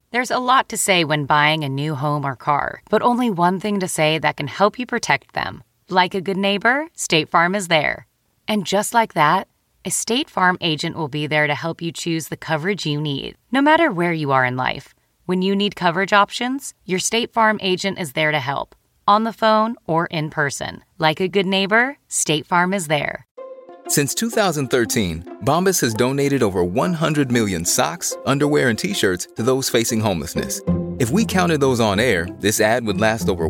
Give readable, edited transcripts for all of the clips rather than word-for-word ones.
There's a lot to say when buying a new home or car, but only one thing to say that can help you protect them. Like a good neighbor, State Farm is there. And just like that, a State Farm agent will be there to help you choose the coverage you need, no matter where you are in life. When you need coverage options, your State Farm agent is there to help, on the phone or in person. Like a good neighbor, State Farm is there. Since 2013, Bombas has donated over 100 million socks, underwear, and T-shirts to those facing homelessness. If we counted those on air, this ad would last over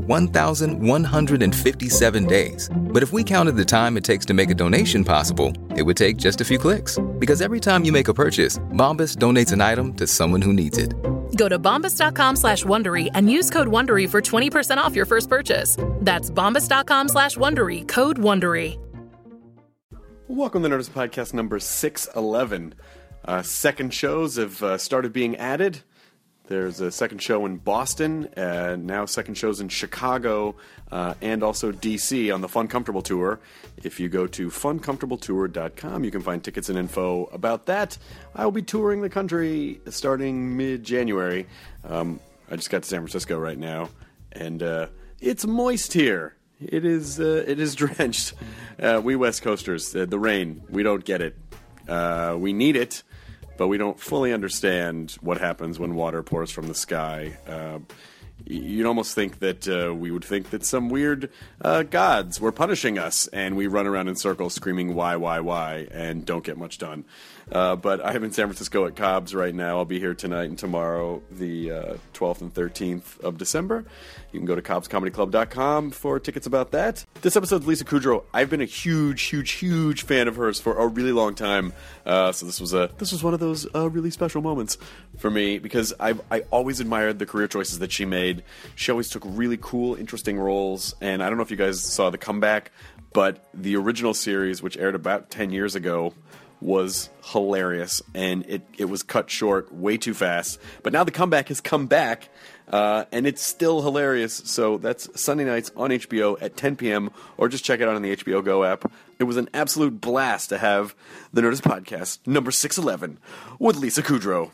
1,157 days. But if we counted the time it takes to make a donation possible, it would take just a few clicks. Because every time you make a purchase, Bombas donates an item to someone who needs it. Go to bombas.com/Wondery and use code Wondery for 20% off your first purchase. That's bombas.com/Wondery, code Wondery. Welcome to the Nerdist Podcast number 611. Second shows have started being added. There's a second show in Boston, now second shows in Chicago, and also D.C. on the Fun Comfortable Tour. If you go to funcomfortabletour.com, you can find tickets and info about that. I will be touring the country starting mid-January. I just got to San Francisco right now, and it's moist here. It is drenched. We West Coasters, the rain, we don't get it. We need it, but we don't fully understand what happens when water pours from the sky. You'd almost think that we would think that some weird gods were punishing us, and we run around in circles screaming why, and don't get much done. But I am in San Francisco at Cobb's right now. I'll be here tonight and tomorrow, the 12th and 13th of December. You can go to cobbscomedyclub.com for tickets about that. This episode's Lisa Kudrow. I've been a huge fan of hers for a really long time. So this was one of those really special moments for me because I always admired the career choices that she made. She always took really cool, interesting roles. And I don't know if you guys saw The Comeback, but the original series, which aired about 10 years ago, was hilarious, and it was cut short way too fast. But now The Comeback has come back, and it's still hilarious. So that's Sunday nights on HBO at 10 p.m., or just check it out on the HBO Go app. It was an absolute blast to have the Nerdist Podcast, number 611, with Lisa Kudrow.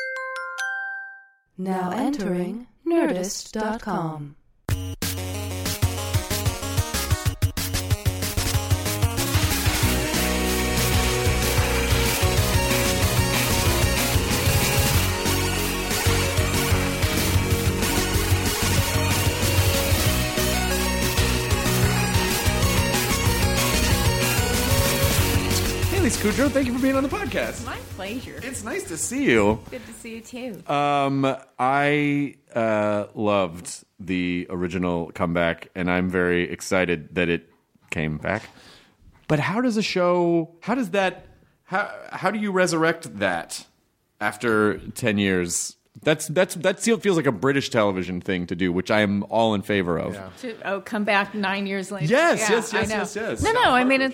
Now entering Nerdist.com. Lisa Kudrow, thank you for being on the podcast. My pleasure. It's nice to see you. Good to see you too. I loved the original Comeback, and I'm very excited that it came back. But how do you resurrect that after 10 years? That feels like a British television thing to do, which I am all in favor of. Yeah. Come back 9 years later. Yes. No, I mean,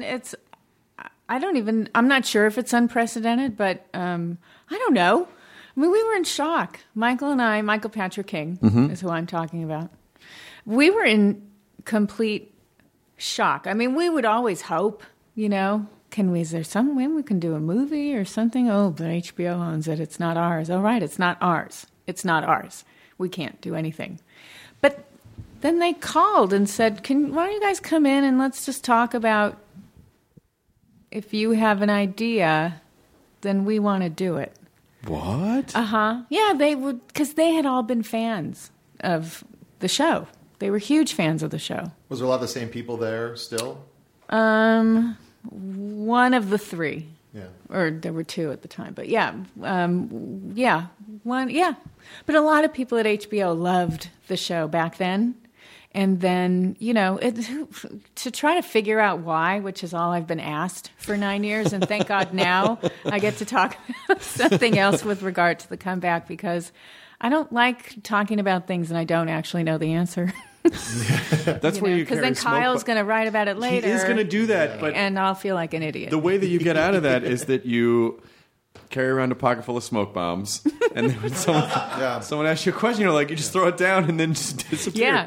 I'm not sure if it's unprecedented, but I don't know. I mean, we were in shock. Michael Patrick King is who I'm talking about. We were in complete shock. I mean, we would always hope, is there some way we can do a movie or something? Oh, but HBO owns it. It's not ours. Oh, right, it's not ours. It's not ours. We can't do anything. But then they called and said, why don't you guys come in and let's just talk about if you have an idea, then we want to do it. What? Yeah, they would, because they had all been fans of the show. They were huge fans of the show. Was there a lot of the same people there still? One of the three. Yeah. Or there were two at the time. But one. But a lot of people at HBO loved the show back then. And then, to try to figure out why, which is all I've been asked for 9 years, and thank God now I get to talk about something else with regard to The Comeback, because I don't like talking about things and I don't actually know the answer. That's where you because then Kyle's going to write about it later. He is going to do that, but and I'll feel like an idiot. The way that you get out of that is that you carry around a pocket full of smoke bombs, and then when someone asks you a question, you just throw it down and then just disappear. Yeah.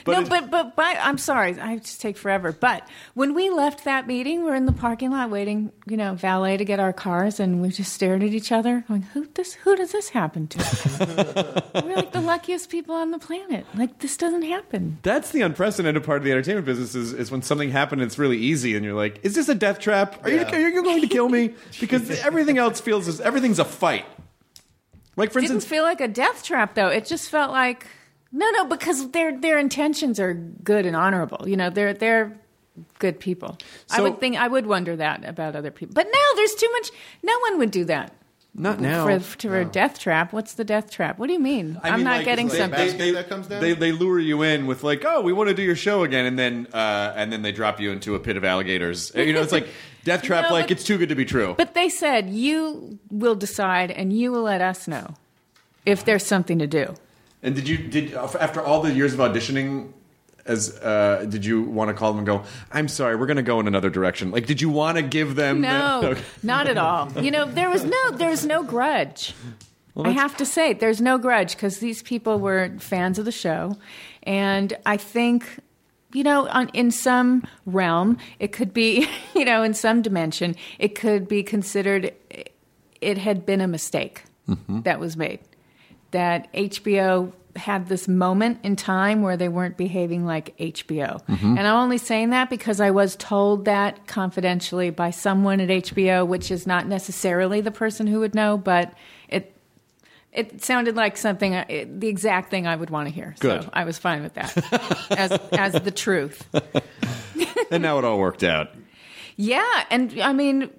But I'm sorry, I just take forever. But when we left that meeting, we're in the parking lot waiting, valet to get our cars, and we just stared at each other, going, "Who does this happen to?" We're like the luckiest people on the planet. Like, this doesn't happen. That's the unprecedented part of the entertainment business is when something happens and it's really easy, and you're like, "Is this a death trap? Are you going to kill me?" Because everything else feels everything's a fight. Like, for instance, Didn't feel like a death trap, though. It just felt like no, because their intentions are good and honorable. They're good people. So, I would wonder that about other people. But now there's too much. No one would do that. Not now. For a death trap. What's the death trap? What do you mean? I I'm mean, not like, getting like something. that comes down? They lure you in with like, "Oh, we want to do your show again," and then they drop you into a pit of alligators. It's like death trap. No, like, but- it's too good to be true. But they said you will decide and you will let us know if there's something to do. And did after all the years of auditioning, did you want to call them and go, "I'm sorry, we're going to go in another direction"? Like, did you want to give them? No, Okay. not at all. There was no grudge. I have to say, there's no grudge because these people were fans of the show, and I think, in some realm, it could be, in some dimension, it could be considered it had been a mistake that was made. That HBO had this moment in time where they weren't behaving like HBO. And I'm only saying that because I was told that confidentially by someone at HBO, which is not necessarily the person who would know, but it sounded like something, the exact thing I would want to hear. Good. So I was fine with that as the truth. And now it all worked out. Yeah, and I mean,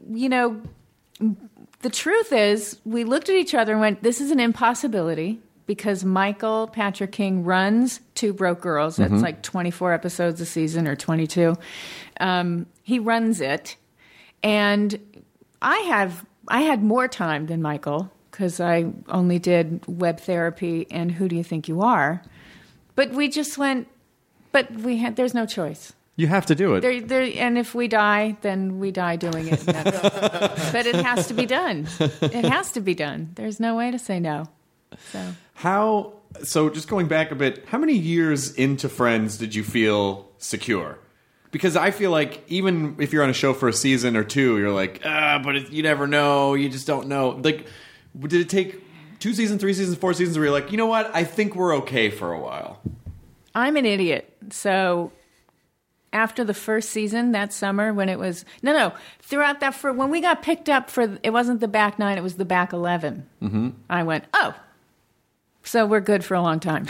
the truth is, we looked at each other and went, "This is an impossibility," because Michael Patrick King runs Two Broke Girls. That's like 24 episodes a season or 22. He runs it, and I had more time than Michael because I only did web therapy and Who Do You Think You Are? But we just went. But there's no choice. You have to do it. And if we die, then we die doing it. But it has to be done. It has to be done. There's no way to say no. So just going back a bit, how many years into Friends did you feel secure? Because I feel like even if you're on a show for a season or two, you're like, you never know. You just don't know. Like, did it take 2 seasons, 3 seasons, 4 seasons where you're like, you know what? I think we're okay for a while. I'm an idiot. So after the first season that summer when it was throughout that when we got picked up for, it wasn't the back 9, it was the back 11. I went, so we're good for a long time.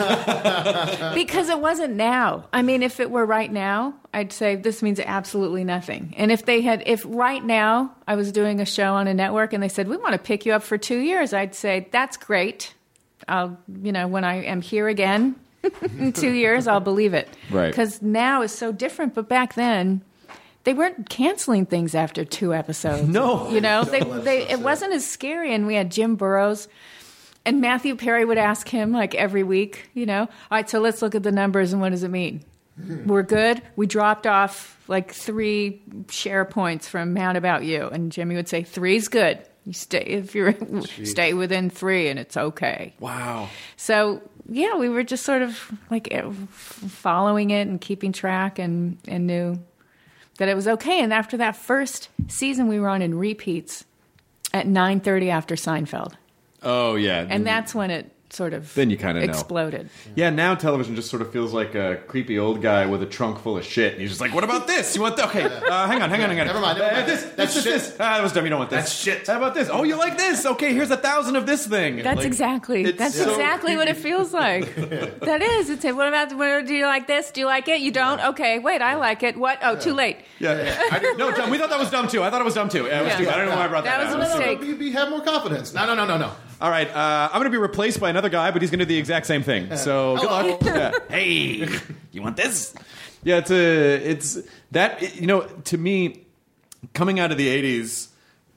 Because it wasn't now. I mean, if it were right now, I'd say this means absolutely nothing. And if right now I was doing a show on a network and they said, "We want to pick you up for 2 years," I'd say, "That's great. I'll, when I am here again in 2 years, I'll believe it." Right. Because now is so different. But back then, they weren't canceling things after 2 episodes. No. It wasn't as scary. And we had Jim Burrows. And Matthew Perry would ask him, like, every week, "All right, so let's look at the numbers and what does it mean? We're good?" We dropped off, like, 3 share points from Mad About You. And Jimmy would say, 3's good. You stay within 3 and it's okay. Wow. So, yeah, we were just sort of, like, following it and keeping track and knew that it was okay. And after that first season, we were on in repeats at 9:30 after Seinfeld. Oh, yeah. And that's when it sort of then you kind of exploded. Yeah, now television just sort of feels like a creepy old guy with a trunk full of shit. And he's just like, "What about this? You want that? Okay, hang on. Never mind. This. That was dumb. You don't want this. That's shit. How about this? Oh, you like this? Okay, here's 1,000 of this thing." That's exactly what it feels like. That is. It's what about? Do you like this? Do you like it? You don't? Okay, wait. I like it. What? Oh, too late. Yeah. No, dumb. We thought that was dumb too. I thought it was dumb too. It was stupid. I don't know why I brought that That up. was a mistake. You have more confidence. No. All right, I'm going to be replaced by another guy, but he's going to do the exact same thing. So good luck. Yeah. Hey, you want this? Yeah, it's that. To me, coming out of the '80s,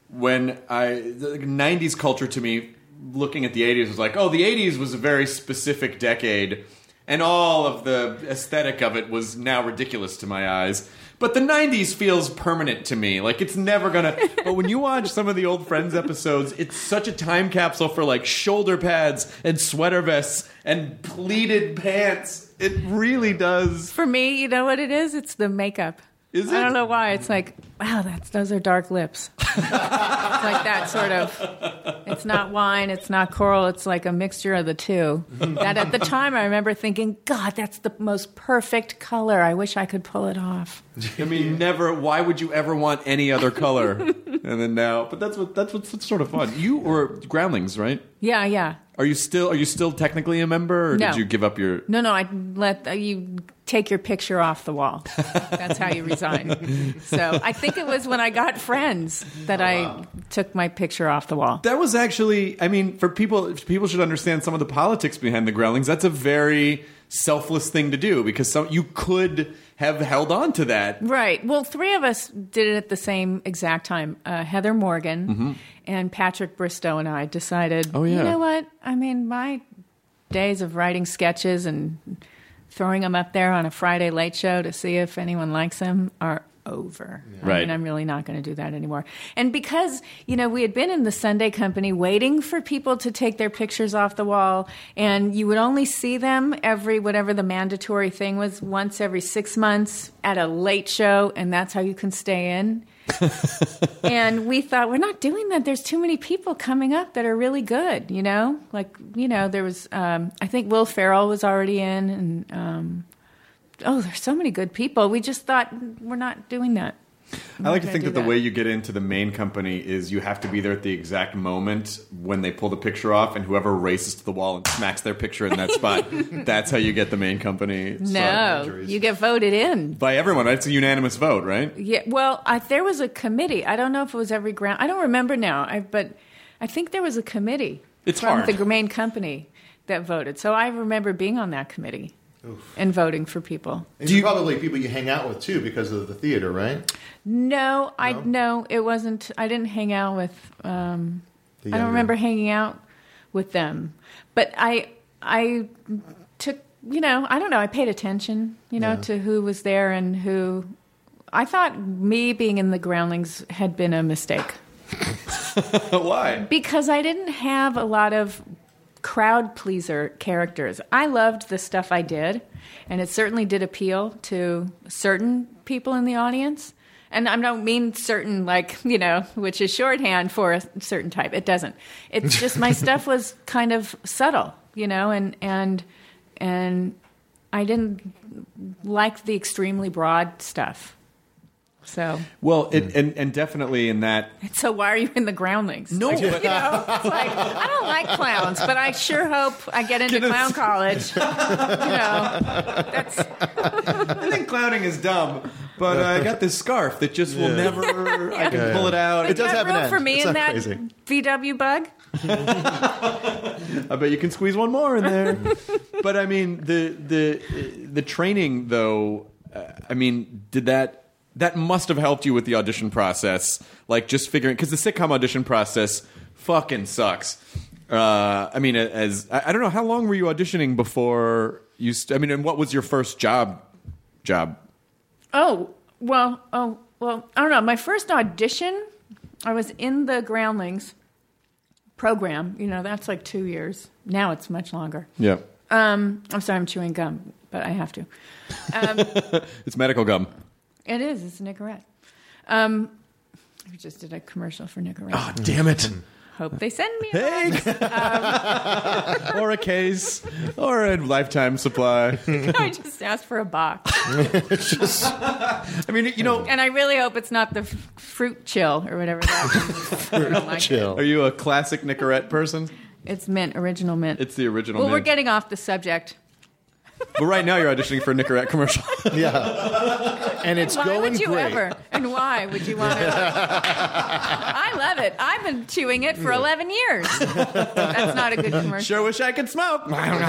the '90s culture to me, looking at the '80s was like, oh, the '80s was a very specific decade, and all of the aesthetic of it was now ridiculous to my eyes. But the 90s feels permanent to me. Like, it's never gonna... But when you watch some of the old Friends episodes, it's such a time capsule for, like, shoulder pads and sweater vests and pleated pants. It really does. For me, you know what it is? It's the makeup. Is it? I don't know why. It's like, wow, those are dark lips. It's like that sort of... It's not wine, it's not coral, it's like a mixture of the two. That at the time I remember thinking, God, that's the most perfect color. I wish I could pull it off. I mean, never... Why would you ever want any other color? And then now... But that's what's sort of fun. You were Groundlings, right? Yeah. Are you still technically a member, or No. did you give up your... No, I let you take your picture off the wall. That's how you resign. So I think it was when I got Friends that I took my picture off the wall. That was actually, I mean, for people should understand some of the politics behind the Groundlings. That's a very selfless thing to do, because you could have held on to that. Right. Well, three of us did it at the same exact time. Heather Morgan and Patrick Bristow and I decided, Oh, yeah. You know what? I mean, my days of writing sketches and throwing them up there on a Friday late show to see if anyone likes them are over. Right. I mean, I'm really not going to do that anymore. And because, we had been in the Sunday Company waiting for people to take their pictures off the wall, and you would only see them whatever the mandatory thing was, once every 6 months at a late show, and that's how you can stay in. And we thought, we're not doing that. There's too many people coming up that are really good, there was, I think Will Ferrell was already in, and, there's so many good people. We just thought, we're not doing that. I like to think that the way you get into the main company is you have to be there at the exact moment when they pull the picture off, and whoever races to the wall and smacks their picture in that spot, that's how you get the main company. No, you get voted in. By everyone. It's a unanimous vote, right? Yeah, well, there was a committee. I don't know if it was every ground. I don't remember now, but I think there was a committee It's from hard. the main company that voted. So I remember being on that committee. And voting for people. And you're probably people you hang out with, too, because of the theater, right? No, it wasn't. I didn't hang out with. I don't remember hanging out with them, but I took. I don't know. I paid attention, to who was there and who. I thought me being in the Groundlings had been a mistake. Why? Because I didn't have a lot of crowd pleaser characters. I loved the stuff I did, and it certainly did appeal to certain people in the audience. And I don't mean certain, which is shorthand for a certain type. It doesn't. It's just my stuff was kind of subtle, and I didn't like the extremely broad stuff. So well, and definitely in that. So why are you in the Groundlings? No, it's like I don't like clowns, but I sure hope I get into clown college. That's. I think clowning is dumb, but I got this scarf that just will never. I can pull it out. But It does have an room end. for me It's in not that crazy. VW bug. I bet you can squeeze one more in there. But I mean, the training though. I mean, did that must have helped you with the audition process, like just figuring, because the sitcom audition process fucking sucks. I mean, I don't know, how long were you auditioning before you? And what was your first job? Oh well, I don't know. My first audition, I was in the Groundlings program. That's like 2 years. Now it's much longer. Yeah. I'm sorry, I'm chewing gum, but I have to. It's medical gum. It is. It's Nicorette. We just did a commercial for Nicorette. Oh, damn it. Hope they send me a Hey! Or a case. Or a lifetime supply. I just asked for a box. I mean, And I really hope it's not the fruit chill or whatever that is. I don't like it. Are you a classic Nicorette person? It's mint, original mint. It's the original Well, we're mint. getting off the subject. But right now you're auditioning for a Nicorette commercial. Yeah. And it's Why going would you great. ever? And why would you want to? I love it. I've been chewing it for 11 years. That's not a good commercial. Sure wish I could smoke.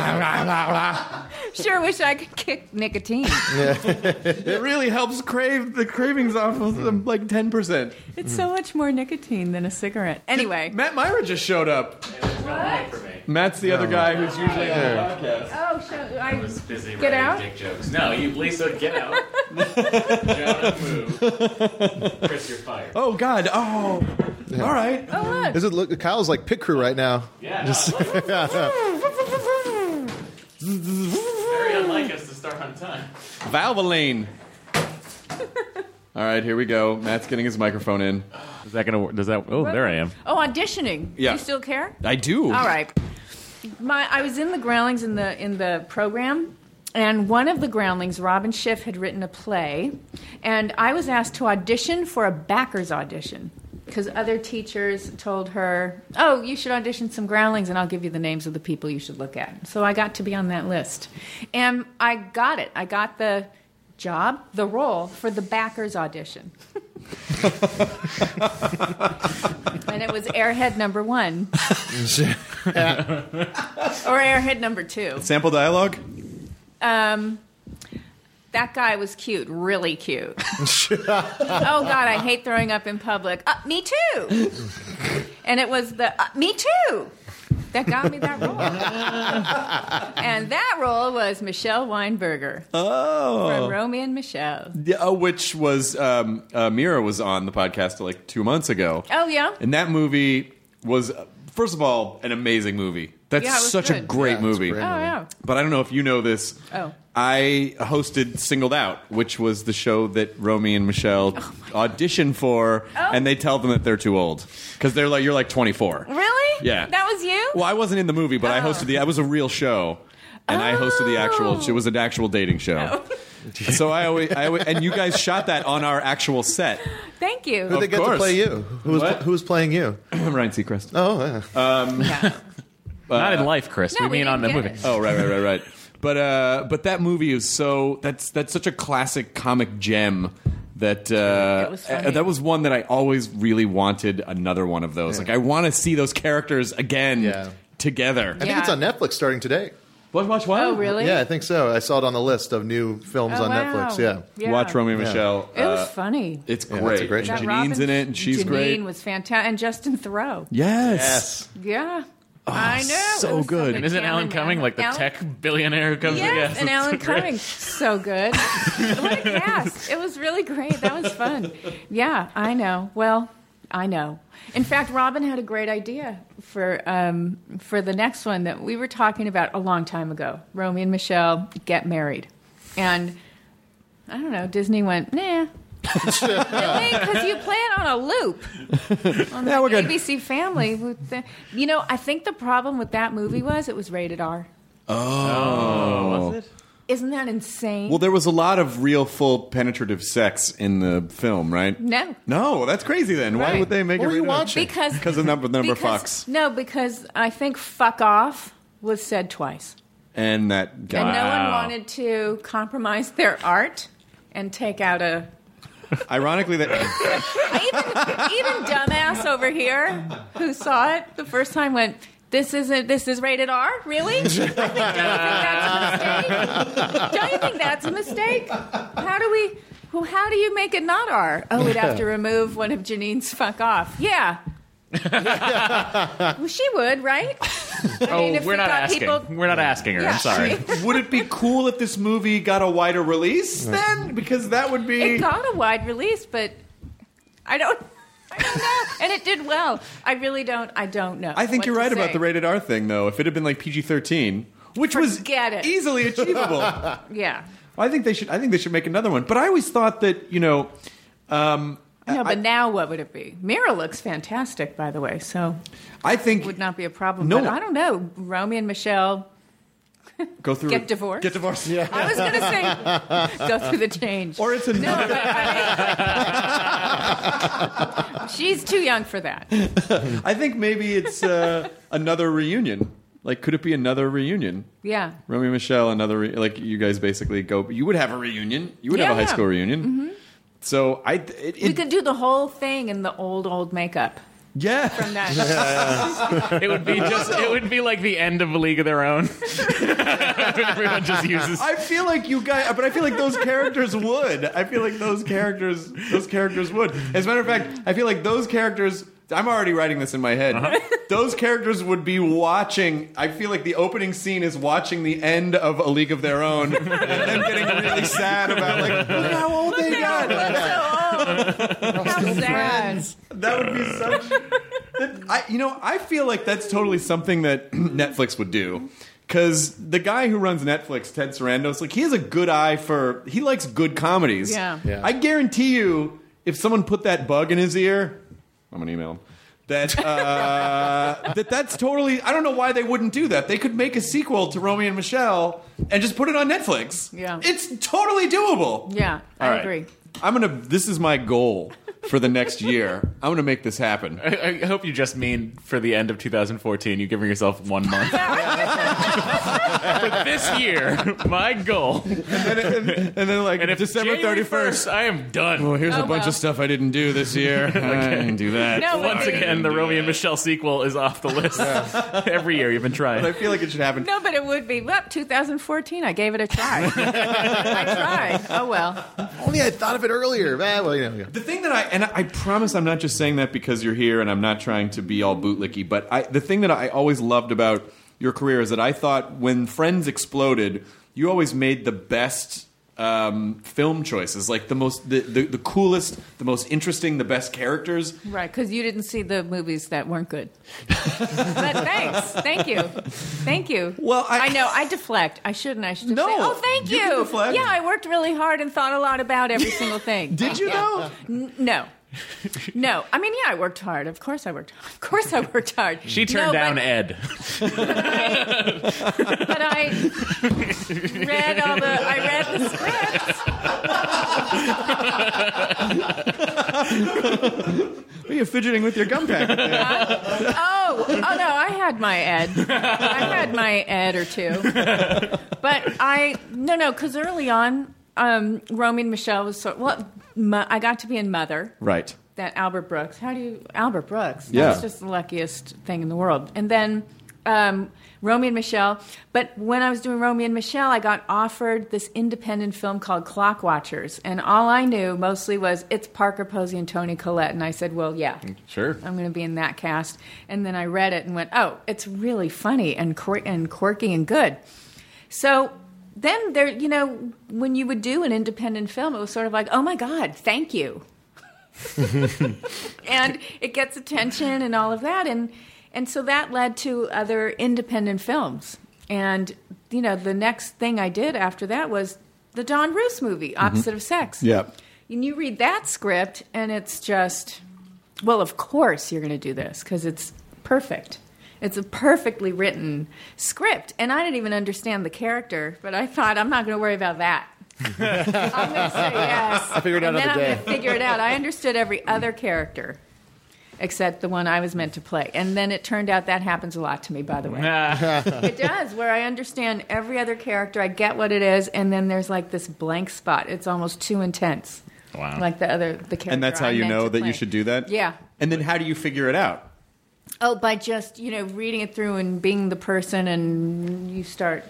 Sure wish I could kick nicotine. It really helps crave the cravings off of them, like 10%. It's so much more nicotine than a cigarette. Anyway. Matt Myra just showed up. Matt's the other guy who's usually on the podcast. Oh, I was busy get writing out. dick jokes. No, Lisa, get out. Jonah, move. Chris, you're fired. Oh God! Oh, all right. Oh, look. Look, Kyle's like pit crew right now. Yeah, very unlike us to start on time. Valvoline. All right, here we go. Matt's getting his microphone in. Is that gonna? Does that? Oh, there I am. Oh, auditioning. Yeah. You still care? I do. All right. I was in the Groundlings in the program, and one of the Groundlings, Robin Schiff, had written a play, and I was asked to audition for a backers audition because other teachers told her, "Oh, you should audition some Groundlings, and I'll give you the names of the people you should look at." So I got to be on that list, and I got it. I got the job, the role for the backers audition. And it was Airhead number 1. Or Airhead number 2. Sample dialogue. That guy was cute, really cute. Oh, God, I hate throwing up in public. Me too. And it was the, me too, that got me that role. And that role was Michelle Weinberger. Oh. From Romeo and Michelle. Yeah, which was, Mira was on the podcast like 2 months ago. Oh, yeah? And that movie was, first of all, an amazing movie. That's Yeah, it was such a good. great movie. Oh, yeah. But I don't know if you know this. Oh. I hosted Singled Out, which was the show that Romy and Michelle audition for, and they tell them that they're too old because they're like, you're like 24. Really? Yeah. That was you? Well, I wasn't in the movie, but I hosted I was a real show, and I hosted the actual. It was an actual dating show. So I always, and you guys shot that on our actual set. Thank you. Who did they get course. to play you? Who was playing you? Ryan Seacrest. Oh, yeah. Yeah. Not in life, Chris. No, we we mean on the didn't movie. get it. Oh, right. But that movie is that's such a classic comic gem that was funny. that was one that I always really wanted another one of those. Yeah. Like I want to see those characters again together. I think it's on Netflix starting today. Watch Oh, really? Yeah, I think so. I saw it on the list of new films Oh, on wow. Netflix. Yeah. Watch Romeo and Yeah. Michelle. It was funny. It's Yeah, great. it's a great And show. Janine's in it, and she's Janine great. was fantastic. And Justin Theroux. Yes. Yeah. I know. so It was good. And isn't Alan Cumming like the Alan- tech billionaire who comes? Yes, and it's Alan so great. Cumming, so good. What a cast! It was really great. That was fun. Yeah, I know. Well, I know. In fact, Robin had a great idea for the next one that we were talking about a long time ago. Romeo and Michelle get married, and I don't know. Disney went, nah. Really? Because you play it on a loop on the we're good. ABC Family. I think the problem with that movie was it was rated R. Was it? Isn't that insane? Well, there was a lot of real, full, penetrative sex in the film, right? No. No, that's crazy. Then why Right. would they make What it? were you rated R? watching? Because of the number of fucks. No, because I think "fuck off" was said twice, And that guy. and no one wanted to compromise their art and take out a. Ironically, that Even dumbass over here who saw it the first time went, This is rated R? Really? Don't you think that's a mistake? Don't you think that's a mistake? How do you make it not R? Oh, we'd have to remove one of Janine's fuck off. Yeah. Well, she would, right? If We're we not got asking. people- We're not asking her. Yeah. I'm sorry. would it be cool if this movie got a wider release then? Because that would be. It got a wide release, but I don't know. And it did well. I really don't. I don't know. I think what you're to right about say. the rated R thing, though. If it had been like PG-13, which Forget was it. easily achievable, Yeah. I think they should make another one. But I always thought that No, but now what would it be? Mira looks fantastic, by the way, so I think would not be a problem. No. But I don't know. Romeo and Michelle go through get divorced. Get divorced. Yeah. I was going to say go through the change. Or it's a No, but she's too young for that. I think maybe it's another reunion. Like, could it be another reunion? Yeah. Romeo and Michelle, like you guys basically go. You would have a reunion. You would have a high Yeah. school reunion. Mm-hmm. So We could do the whole thing in the old makeup yeah. from that. It would be it would be like the end of A League of Their Own. Everyone just uses. I feel like you guys, but I feel like those characters would. I feel like those characters would. As a matter of fact, I feel like those characters I'm already writing this in my head. Those characters would be watching. I feel like the opening scene is watching the end of A League of Their Own, and then getting really sad about like, look how old they got. How sad. That would be such. I feel like that's totally something that Netflix would do. Because the guy who runs Netflix, Ted Sarandos, like he has a good eye for. He likes good comedies. Yeah. I guarantee you, if someone put that bug in his ear, I'm gonna email him. That's totally. I don't know why they wouldn't do that. They could make a sequel to Romeo and Michelle and just put it on Netflix. Yeah. It's totally doable. Yeah, I agree. This is my goal for the next year. I'm gonna make this happen. I hope you just mean for the end of 2014. You're giving yourself 1 month. But this year, my goal. And then like And if December January 31st, I am done. well, here's a bunch of stuff I didn't do this year. I didn't do that. No, Once again, the Romeo and Michelle sequel is off the list. Every year you've been trying. But I feel like it should happen. No, but it would be. Well, 2014, I gave it a try. I tried. Oh, well. Only I thought of it earlier. Well, you know. Yeah. The thing that I promise I'm not just saying that because you're here and I'm not trying to be all bootlicky, but the thing that I always loved about your career is that I thought when Friends exploded, you always made the best film choices, like the coolest, the most interesting, the best characters. Right, because you didn't see the movies that weren't good. But thanks. Thank you. Well, I know, I deflect. I shouldn't. I should No, say, oh, thank you you. can deflect. Yeah, I worked really hard and thought a lot about every single thing. Did you though? No. No. I mean, yeah, I worked hard. Of course I worked hard. She turned down Ed. But I read the scripts. Are you fidgeting with your gum packet there? Oh no, I had my Ed or two. But because early on, Romeo and Michelle was I got to be in Mother. Right. That Albert Brooks. Albert Brooks. Yeah. That's just the luckiest thing in the world. And then Romeo and Michelle. But when I was doing Romeo and Michelle, I got offered this independent film called Clock Watchers. And all I knew mostly was it's Parker Posey and Toni Collette. And I said, well, yeah. Sure. I'm going to be in that cast. And then I read it and went, oh, it's really funny and quirky and good. So then there, when you would do an independent film, it was sort of like, oh my God, thank you. And it gets attention and all of that. And so that led to other independent films. And, the next thing I did after that was the Don Roos movie, Opposite of Sex. Yep. And you read that script and it's just, well, of course you're going to do this because it's perfect. It's a perfectly written script. And I didn't even understand the character, but I thought, I'm not going to worry about that. I'm going to say yes. I figured it out and then another I'm day. going to figure it out. I understood every other character except the one I was meant to play. And then it turned out that happens a lot to me, by the way. It does, where I understand every other character. I get what it is, and then there's like this blank spot. It's almost too intense. Wow. Like the character. And that's how I'm you meant know to that play. you should do that? Yeah. And then how do you figure it out? Oh, by just, reading it through and being the person, and you start,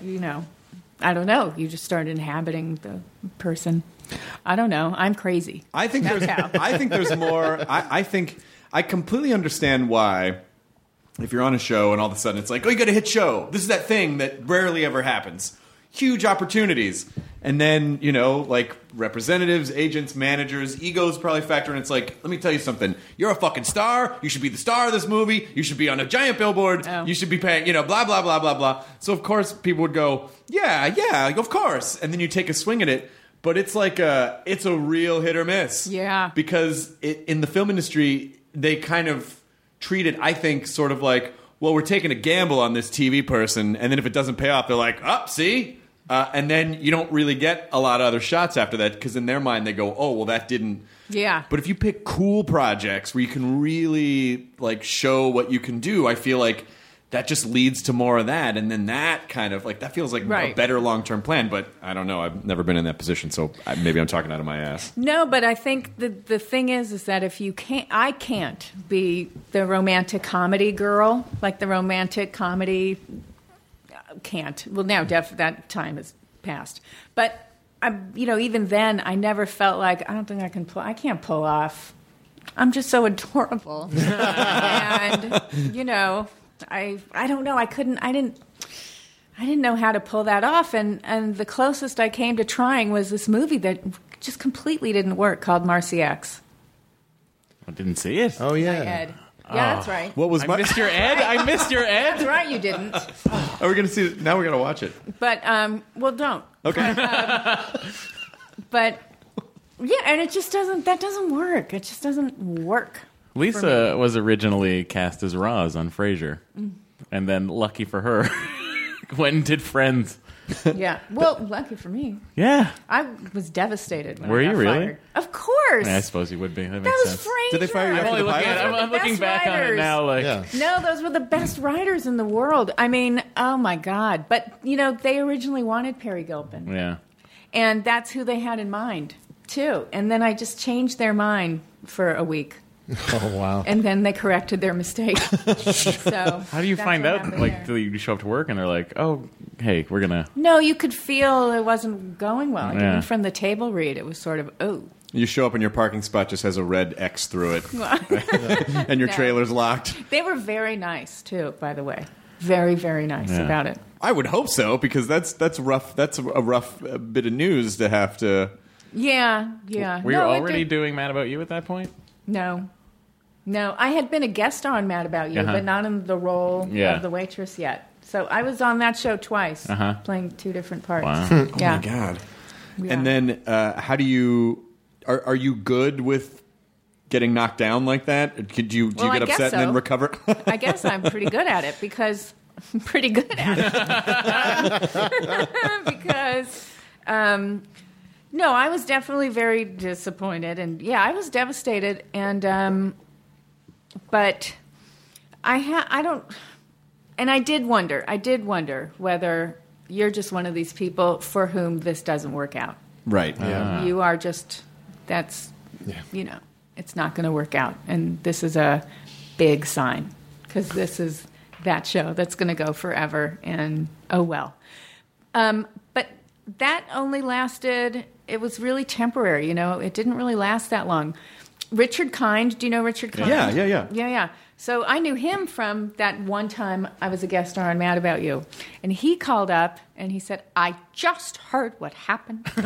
I don't know. You just start inhabiting the person. I don't know. I'm crazy. I think That's there's how. I think there's more. I think I completely understand why if you're on a show and all of a sudden it's like, oh, you got a hit show. This is that thing that rarely ever happens. Huge opportunities. And then, like representatives, agents, managers, egos probably factor in. It's like, let me tell you something. You're a fucking star. You should be the star of this movie. You should be on a giant billboard. Oh. You should be paying, blah, blah, blah, blah, blah. So, of course, people would go, yeah, of course. And then you take a swing at it. But it's like it's a real hit or miss. Yeah. Because in the film industry, they kind of treat it, I think, sort of like, well, we're taking a gamble on this TV person. And then if it doesn't pay off, they're like, see? And then you don't really get a lot of other shots after that because in their mind they go, oh, well, that didn't. Yeah. But if you pick cool projects where you can really like show what you can do, I feel like that just leads to more of that. And then that kind of like that feels like a better long-term plan. But I don't know. I've never been in that position. So maybe I'm talking out of my ass. No, but I think the thing is that if you I can't be the romantic comedy girl, like the romantic comedy can't. Well, now that time has passed. But even then, I never felt like I don't think I can pull. I can't pull off I'm just so adorable. And, you know, I don't know. I didn't know how to pull that off. And the closest I came to trying was this movie that just completely didn't work called Marcy X. I didn't see it. Oh, yeah. Ed. Yeah, that's right. What was I missed your Ed. I missed your Ed. That's right, you didn't. Are we going to see it? Now we're going to watch it. But, well, don't. Okay. But, yeah, and it just doesn't work. It just doesn't work. Lisa was originally cast as Roz on Frasier. And then, lucky for her, went and did Friends. Yeah. Well, lucky for me. Yeah. I was devastated when Were I got you really? fired. Of course. I suppose you would be. That That makes was sense. Frasier. Did they fire you I'm after only the looking pilot? at I'm the looking best back on it writers. now. Like, Yeah. No, those were the best writers in the world. I mean, oh my God. But, you know, they originally wanted Perry Gilpin. yeah. And that's who they had in mind, too. And then I just changed their mind for a week. Oh, wow. And then they corrected their mistake. So How do you that's find what out? happened Like, there. do you show up to work and they're like, "Oh, hey, we're gonna." No, you could feel it wasn't going well. Yeah. Even from the table read, it was sort of, oh. You show up and your parking spot just has a red X through it, and your No. trailer's locked. They were very nice, too, by the way. Very, very nice Yeah. about it. I would hope so, because that's rough. That's a rough bit of news to have to. Yeah, yeah. Were you No, it already did- doing Mad About You at that point? No, I had been a guest star on Mad About You, Uh-huh. but not in the role Yeah. of the waitress yet. So I was on that show twice, Uh-huh. playing two different parts. Wow. Yeah. Oh my God! Yeah. And then, how do you? Are you good with getting knocked down like that? Do you Well, I get guess upset and then so. recover? I guess I'm pretty good at it because I'm pretty good at it. Because, no, I was definitely very disappointed, and yeah, I was devastated, and but I don't, and I did wonder whether you're just one of these people for whom this doesn't work out. Right. Yeah. You are just, you know, it's not going to work out. And this is a big sign because this is that show that's going to go forever. And oh, well. But that only lasted, it was really temporary, you know, it didn't really last that long. Richard Kind, do you know Richard Kind? Yeah. Yeah. So I knew him from that one time I was a guest star on Mad About You. And he called up and he said, I just heard what happened. And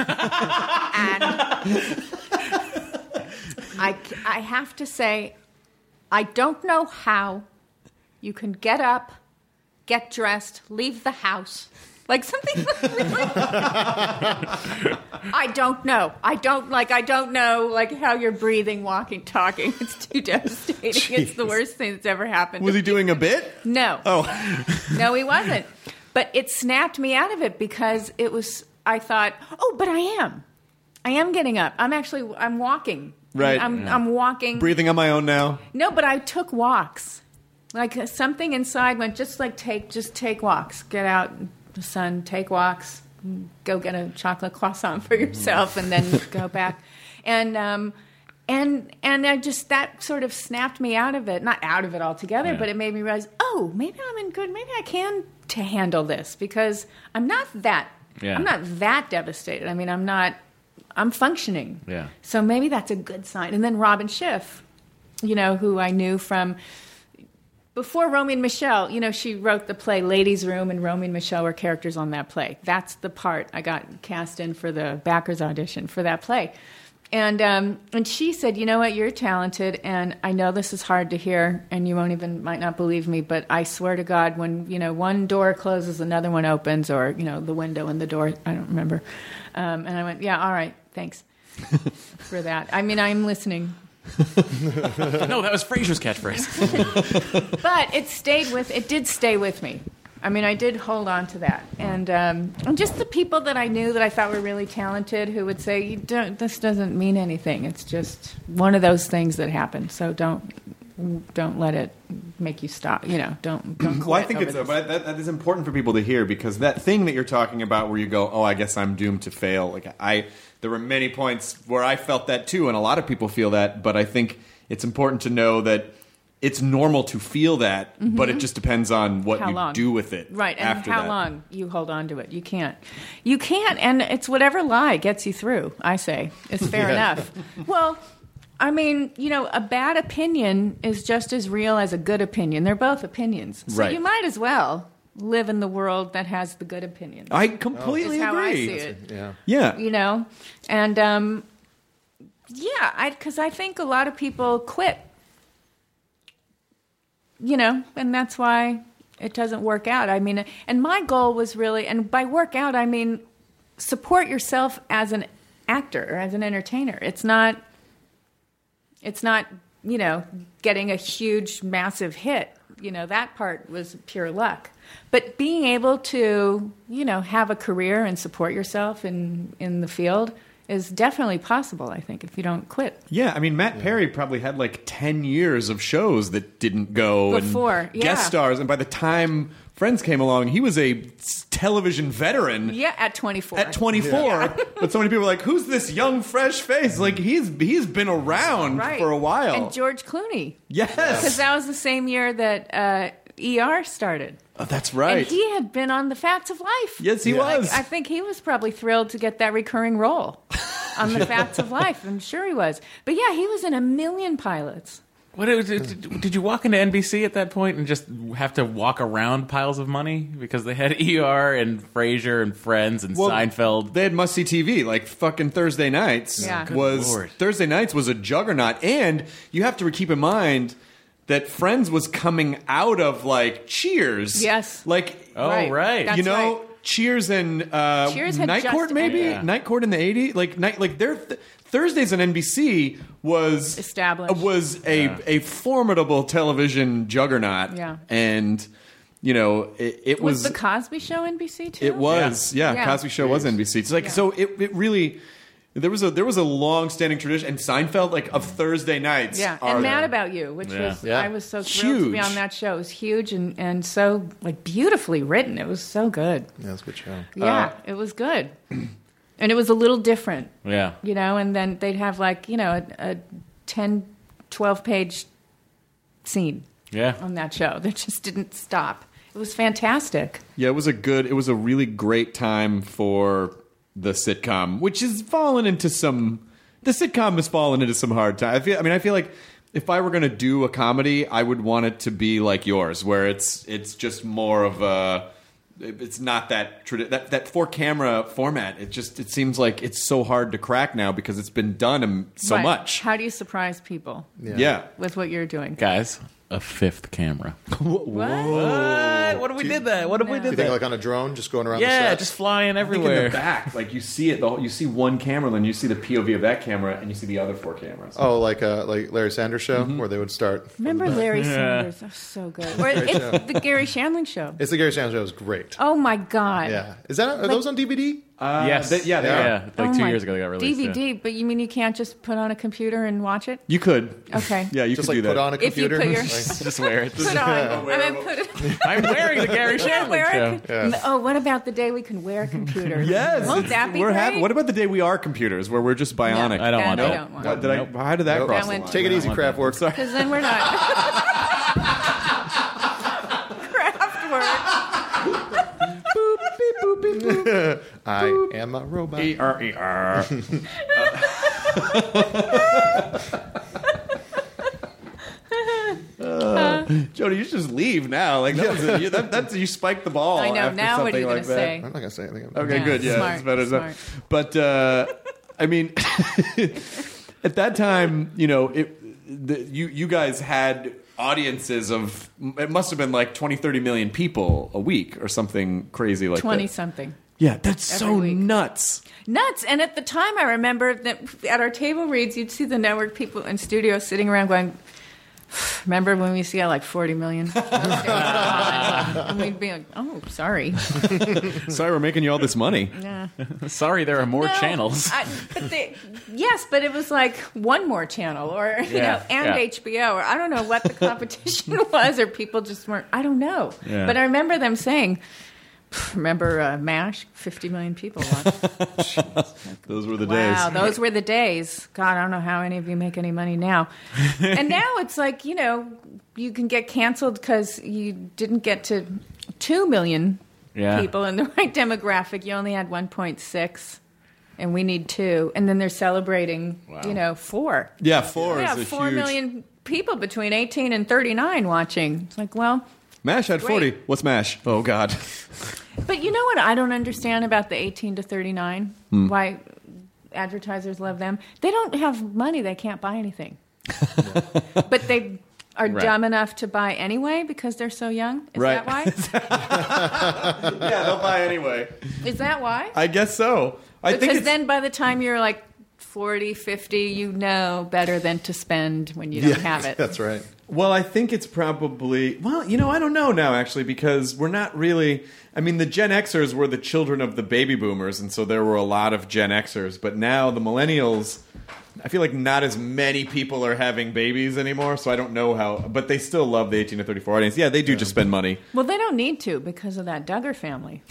I have to say, I don't know how you can get up, get dressed, leave the house. Like something really. I don't know. I don't know like how you're breathing, walking, talking. It's too devastating. It's the worst thing that's ever happened. Was to he doing a bit? No. Oh. No, he wasn't. But it snapped me out of it because it was, I thought, oh, but I am getting up. I'm walking. Right. I'm walking. Breathing on my own now. No, but I took walks. Like something inside went, just take walks. Get out in the sun, take walks, go get a chocolate croissant for yourself, and then go back. And I just, that sort of snapped me out of it. Not out of it altogether, but it made me realize, oh, maybe I'm in good, maybe I can to handle this because I'm not that devastated. I mean, I'm functioning. Yeah. So maybe that's a good sign. And then Robin Schiff, you know, who I knew from before Romy and Michelle, you know, she wrote the play Ladies' Room, and Romy and Michelle were characters on that play. That's the part I got cast in for the backers audition for that play. And she said, you know what, you're talented, and I know this is hard to hear, and you might not believe me, but I swear to God, when, you know, one door closes, another one opens, or, you know, the window and the door, I don't remember. And I went, yeah, all right, thanks for that. I mean, I'm listening. No, that was Frasier's catchphrase. But it did stay with me. I mean, I did hold on to that. And just the people that I knew that I thought were really talented who would say, this doesn't mean anything. It's just one of those things that happen. So don't let it make you stop. You know, don't quit. Well, I think but that is important for people to hear, because that thing that you're talking about where you go, oh, I guess I'm doomed to fail. Like there were many points where I felt that too, and a lot of people feel that, but I think it's important to know that it's normal to feel that, but it just depends on what you do with it. Right, and after how that. long you hold on to it. You can't, and it's whatever lie gets you through, I say. It's fair enough. Well, I mean, a bad opinion is just as real as a good opinion. They're both opinions. So Right. you might as well live in the world that has the good opinions. I completely is how I agree. see it. Yeah. And because I think a lot of people quit, and that's why it doesn't work out. I mean, and my goal was really, and by work out, I mean support yourself as an actor or as an entertainer. It's not, getting a huge, massive hit. That part was pure luck. But being able to, have a career and support yourself in the field is definitely possible, I think, if you don't quit. Yeah, I mean, Matt Perry probably had like 10 years of shows that didn't go. Before, and guest stars. And by the time Friends came along, he was a television veteran. Yeah, at 24. At 24. Yeah. But so many people are like, who's this young, fresh face? Like, he's been around for a while. And George Clooney. Yes. Because that was the same year that ER started. Oh, that's right. And he had been on The Facts of Life. Yes, he was. I think he was probably thrilled to get that recurring role on The Facts of Life. I'm sure he was. But yeah, he was in a million pilots. Did you walk into NBC at that point and just have to walk around piles of money? Because they had ER and Frasier and Friends and Seinfeld. They had must-see TV, like fucking Thursday nights. Yeah. Thursday nights was a juggernaut. And you have to keep in mind that Friends was coming out of, like, Cheers. Yes. Like, right. That's right. Cheers and Cheers had Night just Court, maybe? ended. Yeah. Night Court in the 80s? Their Thursdays on NBC was established. Was a formidable television juggernaut. Yeah. And, it Was the Cosby Show NBC too? It was, yeah. Cosby Show was NBC. It's like so. It really there was a long standing tradition, and Seinfeld of Thursday nights. Yeah, and Mad About You, which was I was so thrilled to be on that show. It was huge and so beautifully written. It was so good. Yeah, that's a good show. Yeah, it was good, and it was a little different. Yeah, and then they'd have a 10, 12-page scene. Yeah. On that show that just didn't stop. It was fantastic. Yeah, it was a really great time for the sitcom, which has fallen into some hard time. I feel like if I were going to do a comedy, I would want it to be like yours, where it's just more of a, it's not that 4-camera format. It seems like it's so hard to crack now because it's been done so Right. much. How do you surprise people? Yeah. With what you're doing, guys. A 5th camera. What? What if we did that? What if we Do you did think that? like on a drone, just going around the Yeah, set? just flying I think everywhere. in the back, you see it. You see one camera, then you see the POV of that camera, and you see the other 4 cameras. Oh, like Larry Sanders Show, where they would start. Remember Larry Sanders? That was so good. Or it's the Gary Shandling Show. It's the Gary Sanders Show. It was great. Oh my God. Yeah, are those on DVD? Yes. They are. Like 2 my years ago they got released. DVD, but you mean you can't just put on a computer and watch it? You could. Okay. Yeah, you Just could do that. put on a If you computer. put your Just wear it. put on, I mean, put it. I'm wearing the Gary Shandling Wear show. it. Oh, what about the day we can wear computers? Yes, Won't that be we're great? What about the day we are computers, where we're just bionic? I don't Yeah, want I that. don't want What, it. how did that Nope. cross That the went- line? Take it easy, want that. Kraftwerk. Sorry. Because then we're not. Kraftwerk. I am a robot. E-R-E-R. Jody, you should just leave now. That's you spiked the ball. I know. After Now what are you going to say? I'm not gonna say anything. Okay, Yeah, good. Yeah, smart, it's better. smart. But I mean, at that time, you guys had audiences of, it must have been like 20, 30 million people a week or something crazy like that. 20-something. Yeah, that's so Every week. nuts. Nuts. And at the time, I remember that at our table reads, you'd see the network people in studio sitting around going, remember when we used to get like 40 million? And we'd be like, oh, sorry. Sorry, we're making you all this money. Yeah. Sorry, there are more No, channels. Yes, but it was like one more channel or, Yeah, and yeah. HBO, or I don't know what the competition was, or people just weren't, I don't know. Yeah. But I remember them saying, remember MASH? 50 million people watched. Those were the Wow, days. those were the days. God, I don't know how any of you make any money now. And now it's like, you can get canceled because you didn't get to 2 million Yeah. people in the right demographic. You only had 1.6. and we need 2. And then they're celebrating, 4. Yeah, 4 We is have a 4 huge... million people between 18 and 39 watching. It's like, well... MASH had 40. What's MASH? Oh, God. But you know what I don't understand about the 18 to 39? Why advertisers love them? They don't have money. They can't buy anything. But they are dumb enough to buy anyway because they're so young? Is that why? Yeah, they'll buy anyway. Is that why? I guess so. Because then by the time you're like 40, 50, you know better than to spend when you don't have it. That's right. Well, I think it's probably... Well, I don't know now, actually, because we're not really... I mean, the Gen Xers were the children of the baby boomers, and so there were a lot of Gen Xers. But now the millennials... I feel like not as many people are having babies anymore, so I don't know how... But they still love the 18 to 34 audience. Yeah, they do just spend money. Well, they don't need to because of that Duggar family.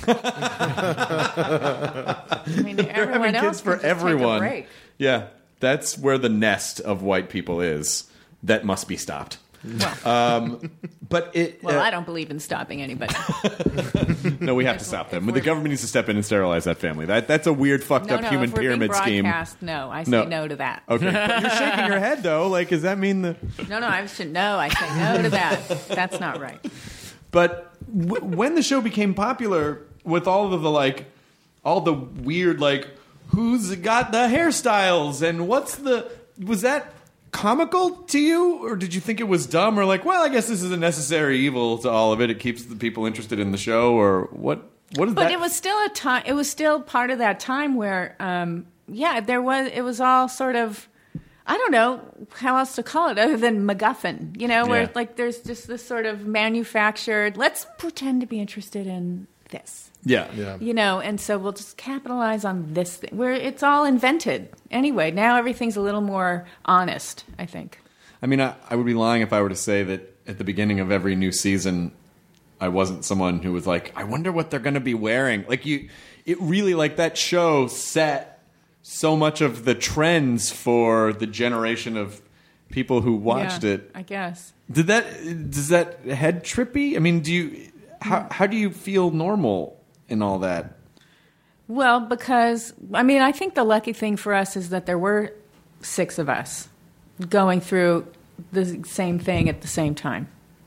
I mean, everyone else kids for can just everyone. take a break. Yeah, that's where the nest of white people is. That must be stopped. Well, But it... I don't believe in stopping anybody. No, we have to stop them. The government needs to step in and sterilize that family. That's a weird, fucked up human if we're pyramid being scheme. broadcast, no, I say no to that. Okay, but you're shaking your head though. Like, does that mean the? No, I say no to that. That's not right. But when the show became popular, with all of the all the weird who's got the hairstyles and was that comical to you, or did you think it was dumb, or I guess this is a necessary evil to all of it? It keeps the people interested in the show, or what? What is that? But it was still a time. It was still part of that time where, there was. It was all sort of. I don't know how else to call it other than MacGuffin. Where there's just this sort of manufactured. Let's pretend to be interested in this. Yeah. And so we'll just capitalize on this thing where it's all invented. Anyway, now everything's a little more honest, I think. I mean, I would be lying if I were to say that at the beginning of every new season, I wasn't someone who was like, I wonder what they're going to be wearing. It really, that show set so much of the trends for the generation of people who watched it. I guess. Does that head trippy? I mean, how do you feel normal in all that? Well, because, I think the lucky thing for us is that there were 6 of us going through the same thing at the same time,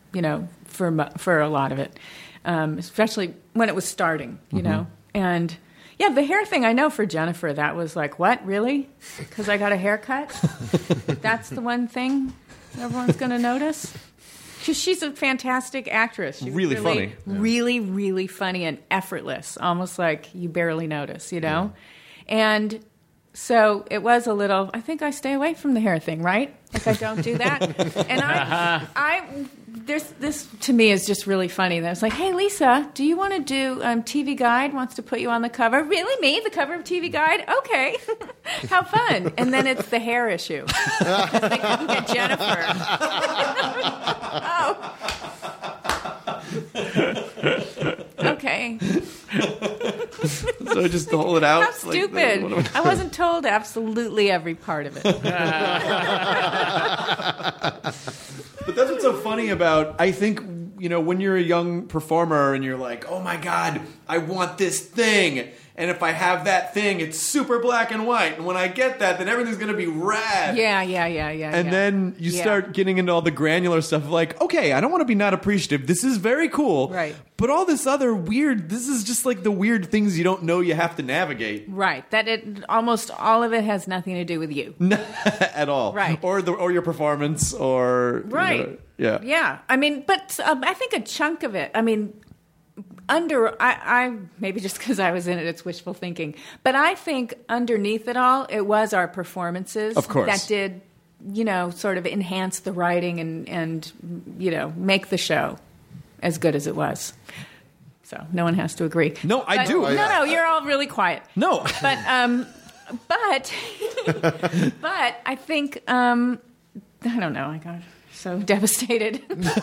for a lot of it, especially when it was starting, you know. And, yeah, the hair thing, I know for Jennifer, that was like, what, really? Because I got a haircut? That's the one thing everyone's going to notice? Because she's a fantastic actress. She was really funny. Really, really funny and effortless, almost like you barely notice, Yeah. And so it was a little, I think I stay away from the hair thing, right? I don't do that. And this to me is just really funny. That it's like, hey, Lisa, do you want to do TV Guide wants to put you on the cover? Really, me? The cover of TV Guide? Okay. How fun. And then it's the hair issue. They couldn't get Jennifer. Oh. Okay. So I just hold it out. How stupid. I wasn't told absolutely every part of it. But that's what's so funny about, I think, when you're a young performer and you're like, oh my God, I want this thing. And if I have that thing, it's super black and white. And when I get that, then everything's going to be rad. Yeah. And then you start getting into all the granular stuff of okay, I don't want to be not appreciative. This is very cool. Right. But all this other weird, this is just the weird things you don't know you have to navigate. Right. That almost all of it has nothing to do with you. At all. Right. Or your performance or... Right. Yeah. Yeah. But I think a chunk of it, I maybe just because I was in it, it's wishful thinking. But I think underneath it all, it was our performances of course. That did, sort of enhance the writing and make the show as good as it was. So no one has to agree. No, I do. No, you're all really quiet. No, but I think I don't know. I got so devastated.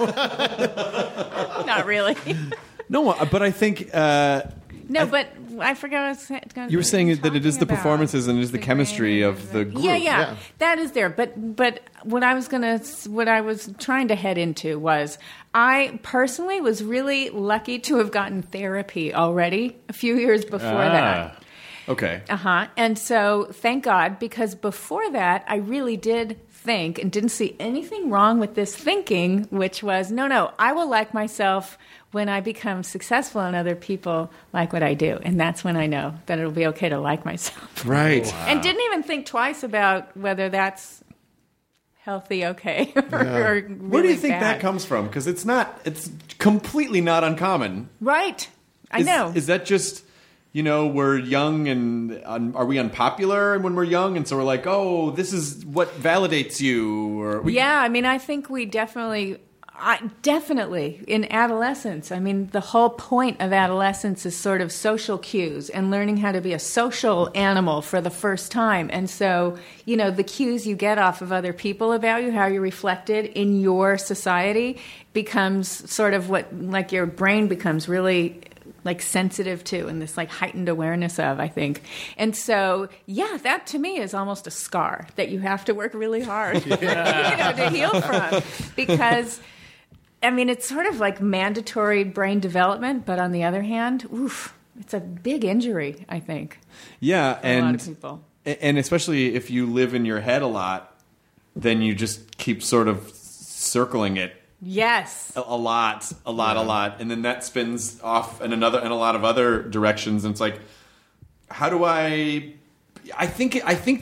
Not really. No, but I think... but I forgot what I was going to You were saying that it is the performances and it is the chemistry of the group. Yeah, that is there. But what I was trying to head into was I personally was really lucky to have gotten therapy already a few years before that. Okay. And so, thank God, because before that, I really did think and didn't see anything wrong with this thinking, which was, no, I will like myself when I become successful and other people like what I do. And that's when I know that it'll be okay to like myself. Right. Wow. And didn't even think twice about whether that's healthy, okay, or really Where do you think bad. that comes from? Because it's completely not uncommon. Right. I know. Is that just, we're young and are we unpopular when we're young? And so we're like, oh, this is what validates you. Yeah, I mean, I think we definitely in adolescence. I mean, the whole point of adolescence is sort of social cues and learning how to be a social animal for the first time. And so, the cues you get off of other people about you, how you're reflected in your society, becomes sort of what, like, your brain becomes really sensitive to, and this heightened awareness of, I think. And so, that to me is almost a scar that you have to work really hard to heal from. Because, I mean, it's sort of like mandatory brain development, but on the other hand, it's a big injury, I think. Yeah, for a lot of people. And especially if you live in your head a lot, then you just keep sort of circling it. Yes. A lot. And then that spins off in a lot of other directions. And it's like, how do I think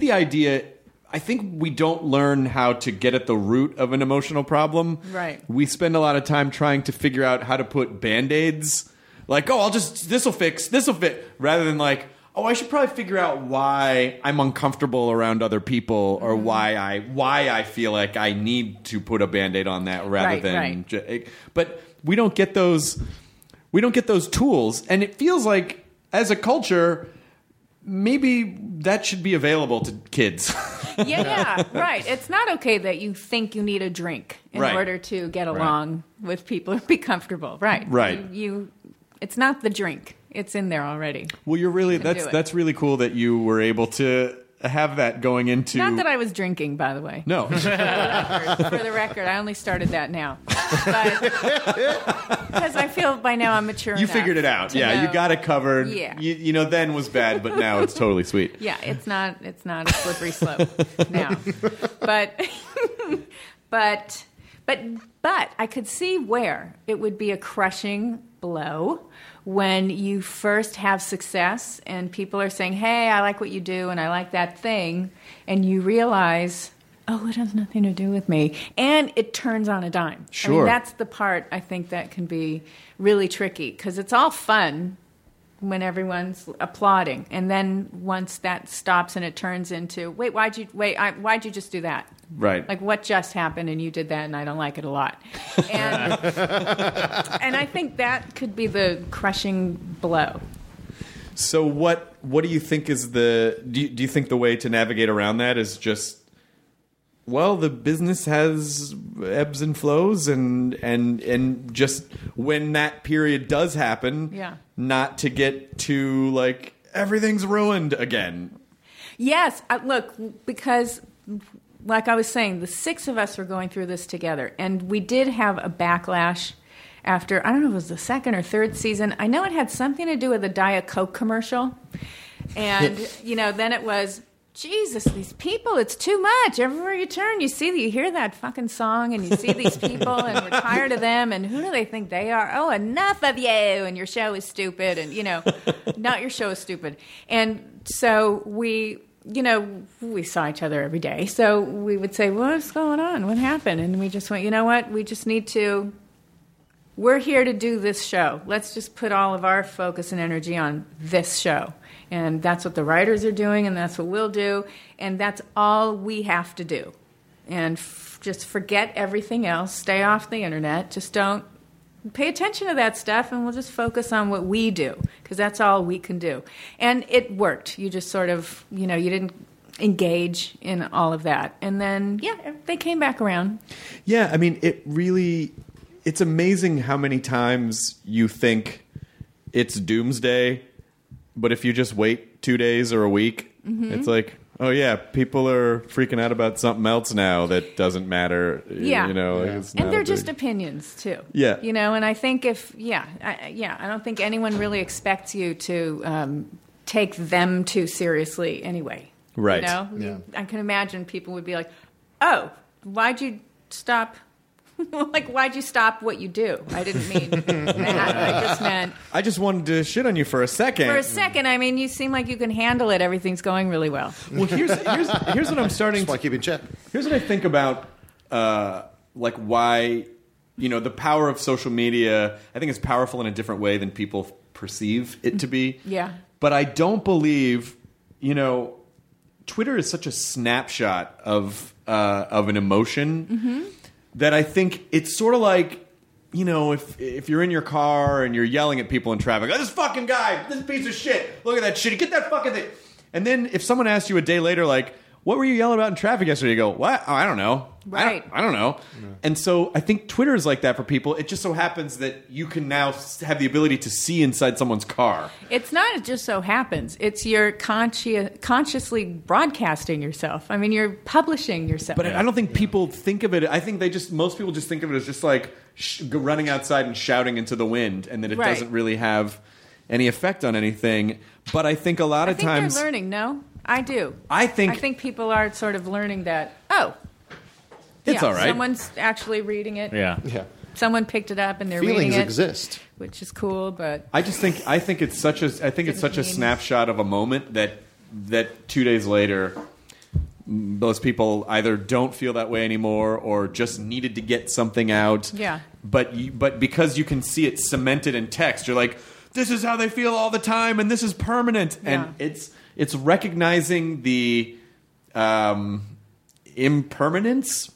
we don't learn how to get at the root of an emotional problem. Right. We spend a lot of time trying to figure out how to put Band-Aids. Like, this'll fit. Rather than like, I should probably figure out why I'm uncomfortable around other people, or why I feel like I need to put a Band-Aid on that rather than. But we don't get those. We don't get those tools, and it feels like as a culture, maybe that should be available to kids. Yeah, right. It's not okay that you think you need a drink in order to get along with people and be comfortable. Right. It's not the drink. It's in there already. Well, that's really cool that you were able to have that going into... Not that I was drinking, by the way. No. For the record, I only started that now. Because I feel by now I'm mature enough. You figured it out. Yeah, you got it covered. Yeah. Then was bad, but now it's totally sweet. Yeah, it's not a slippery slope now. But I could see where it would be a crushing blow when you first have success and people are saying, hey, I like what you do and I like that thing, and you realize, it has nothing to do with me, and it turns on a dime. Sure. I mean, that's the part I think that can be really tricky, because it's all fun when everyone's applauding, and then once that stops and it turns into, why'd you just do that? Right. Like, what just happened and you did that and I don't like it a lot. And and I think that could be the crushing blow. So what do you think is do you think the way to navigate around that is just, the business has ebbs and flows, and just when that period does happen, not to get to like everything's ruined again? Yes. Look, because like I was saying, the six of us were going through this together, and we did have a backlash after, I don't know if it was the second or third season. I know it had something to do with a Diet Coke commercial. And, then it was, Jesus, these people, it's too much. Everywhere you turn, you hear that fucking song, and you see these people, and we're tired of them, and who do they think they are? Oh, enough of you, and your show is stupid, and, not your show is stupid. And so we saw each other every day. So we would say, what's going on? What happened? And we just went, you know what? We just need to, we're here to do this show. Let's just put all of our focus and energy on this show. And that's what the writers are doing, and that's what we'll do. And that's all we have to do. And just forget everything else. Stay off the internet. Just don't pay attention to that stuff, and we'll just focus on what we do, because that's all we can do. And it worked. You just sort of, you didn't engage in all of that. And then, they came back around. Yeah, I mean, it's amazing how many times you think it's doomsday, but if you just wait 2 days or a week, it's like, oh, yeah, people are freaking out about something else now that doesn't matter. Yeah. It's and they're just opinions, too. Yeah. And I think I don't think anyone really expects you to take them too seriously anyway. Right. You know? Yeah. I can imagine people would be like, "Oh, why'd you stop?" Like, why'd you stop what you do? I didn't mean that. I just meant I just wanted to shit on you for a second. for a second. I mean, you seem like you can handle it. Everything's going really well. Well, here's what I'm starting Just to want to keep in check. Here's what I think about, like why, the power of social media. I think it's powerful in a different way than people perceive it to be. Yeah. But I don't believe, Twitter is such a snapshot of an emotion that I think it's sort of like, if you're in your car and you're yelling at people in traffic, this fucking guy, this piece of shit, look at that shit, get that fucking thing. And then if someone asks you a day later, like, what were you yelling about in traffic yesterday? You go, what? Oh, I don't know. Right. I don't know. Yeah. And so I think Twitter is like that for people. It just so happens that you can now have the ability to see inside someone's car. It's not it just so happens. It's you're consciously broadcasting yourself. I mean, you're publishing yourself. But I don't think people think of it. I think most people just think of it as just like running outside and shouting into the wind, and that it doesn't really have any effect on anything. But I think a lot of times they're learning. No, I do. I think people are sort of learning that. Oh, it's all right. Someone's actually reading it. Yeah. Someone picked it up and they're reading it. Feelings exist, which is cool. But I think it's such a snapshot of a moment that 2 days later, those people either don't feel that way anymore or just needed to get something out. Yeah. But because you can see it cemented in text, you're like, this is how they feel all the time, and this is permanent. Yeah. And it's recognizing the impermanence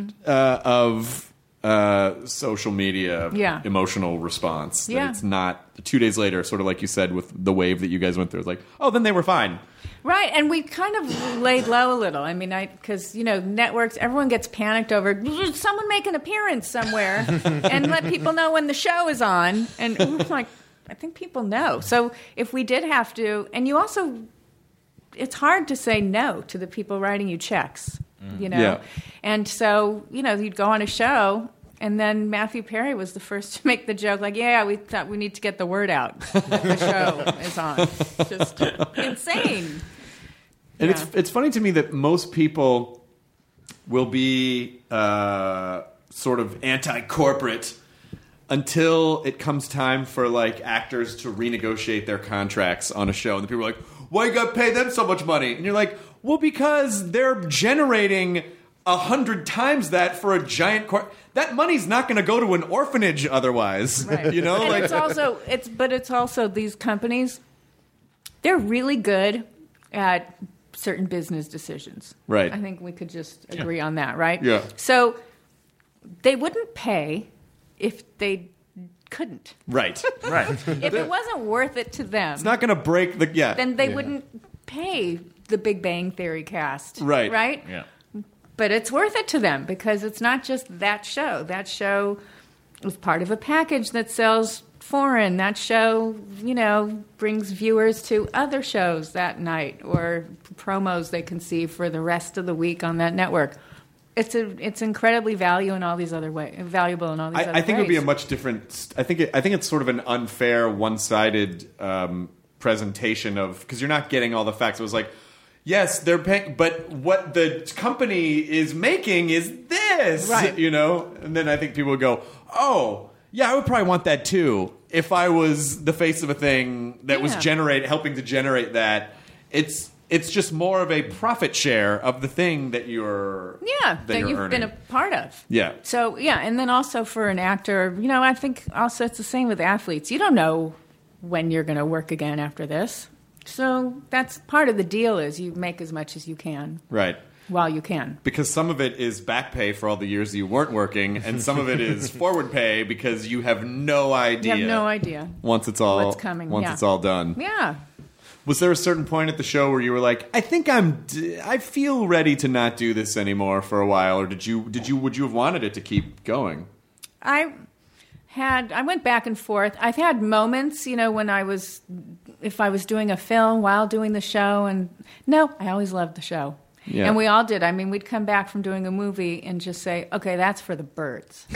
of social media emotional response. That it's not 2 days later, sort of like you said with the wave that you guys went through. It's like, oh, then they were fine. Right, and we kind of laid low a little. I mean, because, networks, everyone gets panicked over someone make an appearance somewhere and let people know when the show is on. And we're like, I think people know. So if we did have to, and you also, it's hard to say no to the people writing you checks, Yeah. And so, you'd go on a show, and then Matthew Perry was the first to make the joke, like, we thought we need to get the word out that the show is on. Just insane. And it's funny to me that most people will be sort of anti-corporate until it comes time for like actors to renegotiate their contracts on a show, and the people are like, "Why you got to pay them so much money?" And you're like, "Well, because they're generating 100 times that for a giant that money's not going to go to an orphanage otherwise." Right. And it's also these companies. They're really good at certain business decisions. Right. I think we could just agree on that, right? Yeah. So they wouldn't pay if they couldn't. Right. If it wasn't worth it to them, It's not going to break the then they wouldn't pay the Big Bang Theory cast. Right. Right? Yeah. But it's worth it to them because it's not just that show. That show is part of a package that sells foreign. That show, brings viewers to other shows that night or promos they can see for the rest of the week on that network. It's incredibly valuable in all these other ways. I think it would be a much different. I think it's sort of an unfair, one-sided presentation of, because you're not getting all the facts. It was like, yes, they're paying, but what the company is making is this, right? And then I think people would go, oh, yeah, I would probably want that too if I was the face of a thing that was helping to generate that. It's just more of a profit share of the thing that you're that you've earning. Been a part of. Yeah. So and then also for an actor, I think also it's the same with athletes. You don't know when you're going to work again after this, so that's part of the deal. Is you make as much as you can, right? While you can, because some of it is back pay for all the years you weren't working, and some of it is forward pay because you have no idea. You have no idea once it's all what's coming. Once it's all done. Yeah. Was there a certain point at the show where you were like, I think I feel ready to not do this anymore for a while, or would you have wanted it to keep going? I went back and forth. I've had moments, when if I was doing a film while doing the show, and no, I always loved the show. Yeah. And we all did. I mean, we'd come back from doing a movie and just say, okay, that's for the birds.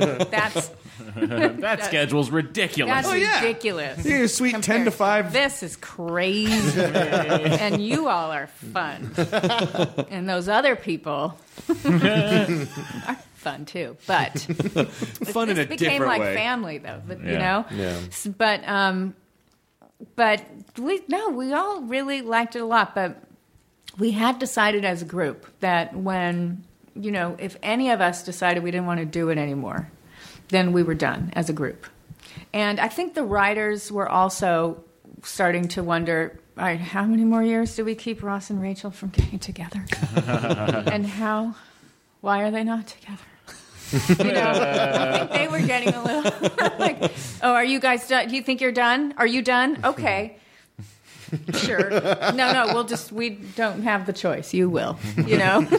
That schedule's ridiculous. That's ridiculous. Yeah, your sweet 10 to 5. This is crazy. And you all are fun. And those other people are fun too. But Fun in a this became different like way. family, though. But, you Yeah. know? But we all really liked it a lot. But we had decided as a group that when, you know, if any of us decided we didn't want to do it anymore, then we were done as a group. And I think the writers were also starting to wonder, all right, how many more years do we keep Ross and Rachel from getting together? And why are they not together? You know, I think they were getting a little like, oh, are you guys done? Do you think you're done? Are you done? Okay. Sure. No, we don't have the choice. You will, you know?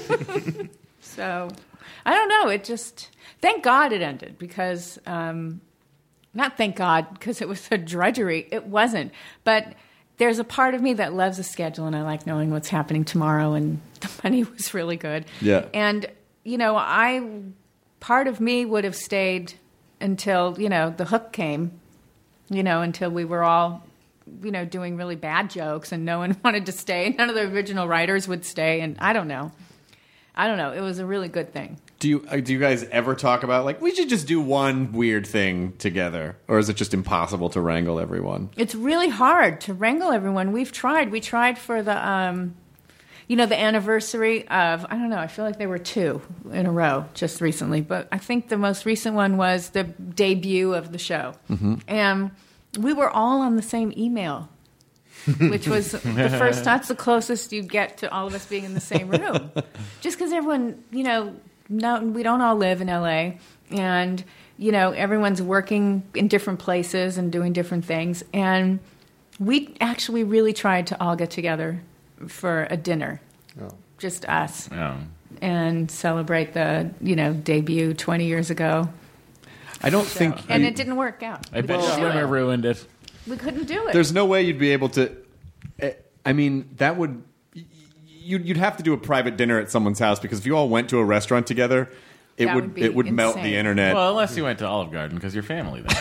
So, I don't know. It just, thank God it ended because, not thank God because it was a drudgery. It wasn't. But there's a part of me that loves a schedule and I like knowing what's happening tomorrow, and the money was really good. Yeah. And, you know, part of me would have stayed until, you know, the hook came, you know, until we were all, you know, doing really bad jokes and no one wanted to stay. None of the original writers would stay. And I don't know. It was a really good thing. Do you guys ever talk about, like, we should just do one weird thing together? Or is it just impossible to wrangle everyone? It's really hard to wrangle everyone. We've tried. We tried for the, you know, the anniversary of, I don't know, I feel like there were 2 in a row just recently. But I think the most recent one was the debut of the show. Mm-hmm. And we were all on the same email, which was the first, that's the closest you get to all of us being in the same room. Just because everyone, you know, we don't all live in L.A., and, you know, everyone's working in different places and doing different things. And we actually really tried to all get together for a dinner, just us, and celebrate the, you know, debut 20 years ago. I don't think... And it didn't work out. I bet Swimmer ruined it. We couldn't do it. There's no way you'd be able to... I mean, that would... You'd have to do a private dinner at someone's house, because if you all went to a restaurant together, it would melt the internet. Well, unless you went to Olive Garden, because you're family then.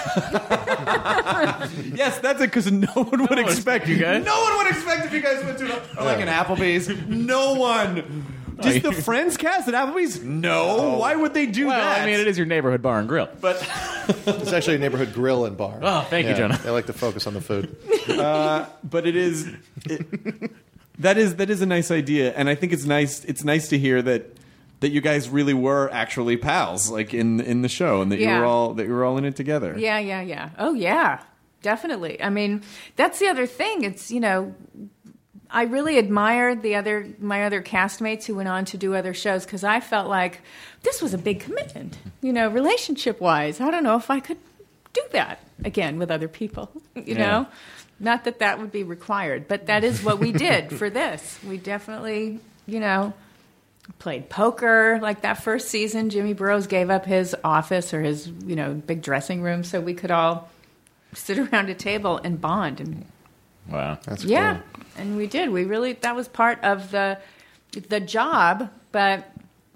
Yes, that's it, because no one would expect you guys. No one would expect if you guys went to like an Applebee's. No one. Just the Friends cast at Applebee's? No. Why would they do that? I mean, it is your neighborhood bar and grill. But It's actually a neighborhood grill and bar. Oh, thank you, Jonah. They like to focus on the food. but it is... That is a nice idea, and I think it's nice. It's nice to hear that you guys really were actually pals, like in the show, and that you were all in it together. Yeah. Oh yeah, definitely. I mean, that's the other thing. It's, you know, I really admired my other castmates who went on to do other shows, because I felt like this was a big commitment, you know, relationship wise. I don't know if I could do that again with other people, you know. Not that that would be required, but that is what we did for this. We definitely, you know, played poker. Like that first season, Jimmy Burrows gave up his office or his, you know, big dressing room so we could all sit around a table and bond. And wow. That's yeah, cool. and we did. We really, that was part of the job, but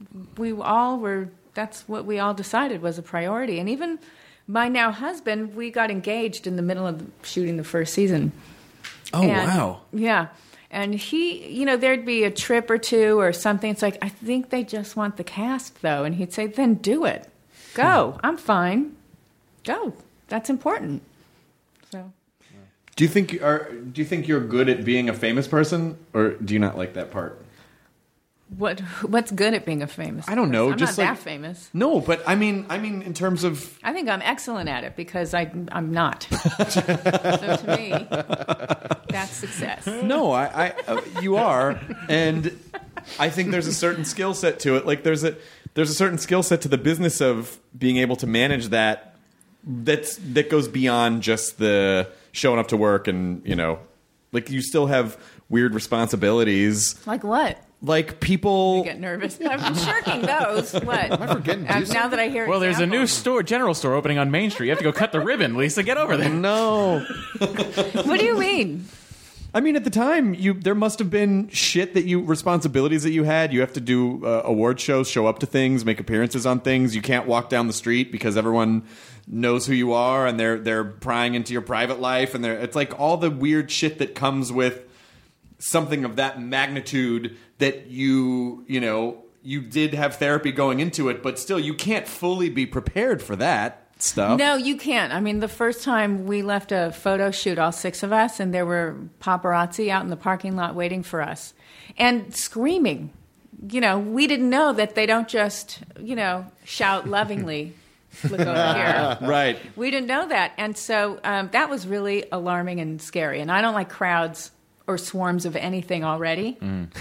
that's what we all decided was a priority. And even my now husband, we got engaged in the middle of shooting the first season. Oh, wow. Yeah. And he, you know, there'd be a trip or two or something. It's like, I think they just want the cast, though. And he'd say, then do it. Go. I'm fine. Go. That's important. So. Do you think you're good at being a famous person, or do you not like that part? What's good at being a famous person? I don't know. I'm just not like, that famous. No, but I mean, in terms of... I think I'm excellent at it because I'm not. So to me, that's success. No, you are, and I think there's a certain skill set to it. Like there's a certain skill set to the business of being able to manage that goes beyond just the showing up to work, and, you know, like you still have weird responsibilities. Like what? Like people... I get nervous. I'm shirking those. What? Am I forgetting to do Now that I hear Well, there's a new examples. general store opening on Main Street. You have to go cut the ribbon, Lisa. Get over there. No. What do you mean? I mean, at the time, there must have been responsibilities that you had. You have to do award shows, show up to things, make appearances on things. You can't walk down the street because everyone knows who you are, and they're prying into your private life, and it's like all the weird shit that comes with something of that magnitude that you did have therapy going into it, but still you can't fully be prepared for that stuff. No, you can't. I mean, the first time we left a photo shoot, all 6 of us, and there were paparazzi out in the parking lot waiting for us and screaming. We didn't know that they don't just, shout lovingly, look over here. Right. We didn't know that. And so that was really alarming and scary. And I don't like crowds or swarms of anything already.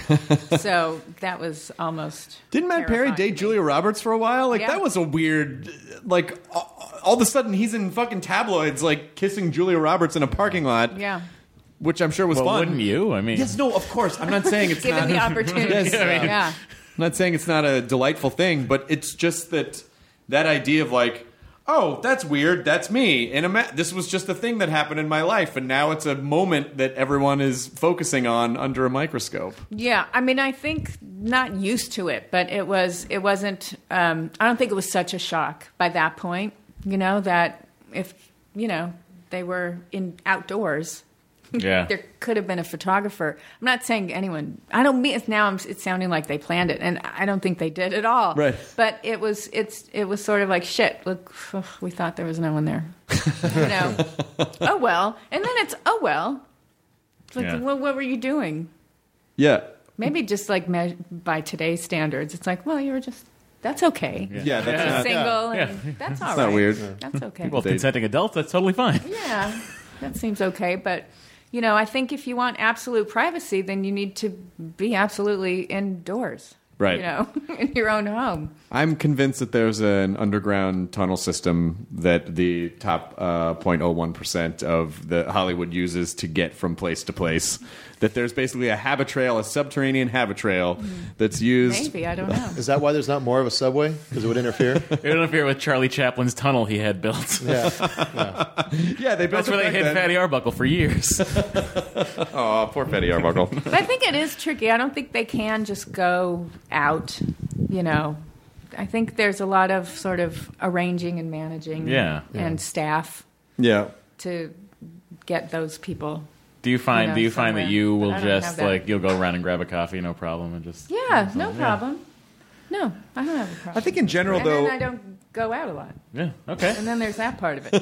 So that was almost Didn't Matt Perry terrifying date to me. Julia Roberts for a while? Yeah. That was a weird, all of a sudden he's in fucking tabloids, kissing Julia Roberts in a parking lot. Yeah. Which I'm sure was Well, fun. wouldn't you? I mean, Yes, no, of course. I'm not saying it's Given not the opportunity. Yes, Yeah. I'm not saying it's not a delightful thing, but it's just that idea of oh, that's weird, that's me. And this was just a thing that happened in my life, and now it's a moment that everyone is focusing on under a microscope. Yeah, I mean, I think not used to it, but it wasn't, I don't think it was such a shock by that point, that if, they were outdoors, yeah. there could have been a photographer. I'm not saying anyone, I don't mean, it's sounding like they planned it, and I don't think they did at all. Right. But it was sort of like, shit, look, we thought there was no one there. Oh well. And then it's, oh well. It's like, Yeah. well, what were you doing? Yeah. Maybe just by today's standards, it's like, well, you were just, that's okay. Yeah, that's not... Single, and Yeah. that's all right. not weird. That's okay. Well, consenting adults, that's totally fine. Yeah, that seems okay. But, I think if you want absolute privacy, then you need to be absolutely indoors. Right. In your own home. I'm convinced that there's an underground tunnel system that the top 0.01% of the Hollywood uses to get from place to place. That there's basically a subterranean habit trail that's used. Maybe, I don't know. Is that why there's not more of a subway? Because it would interfere? It would interfere with Charlie Chaplin's tunnel he had built. Yeah. Yeah, they built That's where they hid Fatty Arbuckle for years. Oh, poor Fatty Arbuckle. But I think it is tricky. I don't think they can just go out, I think there's a lot of sort of arranging and managing and staff Yeah. to get those people. Do you find somewhere. that you will But I don't just have that. you'll go around and grab a coffee, no problem, and just Yeah, no problem. No, I don't have a problem. I think in general, and though... then I don't go out a lot. yeah, okay. And then there's that part of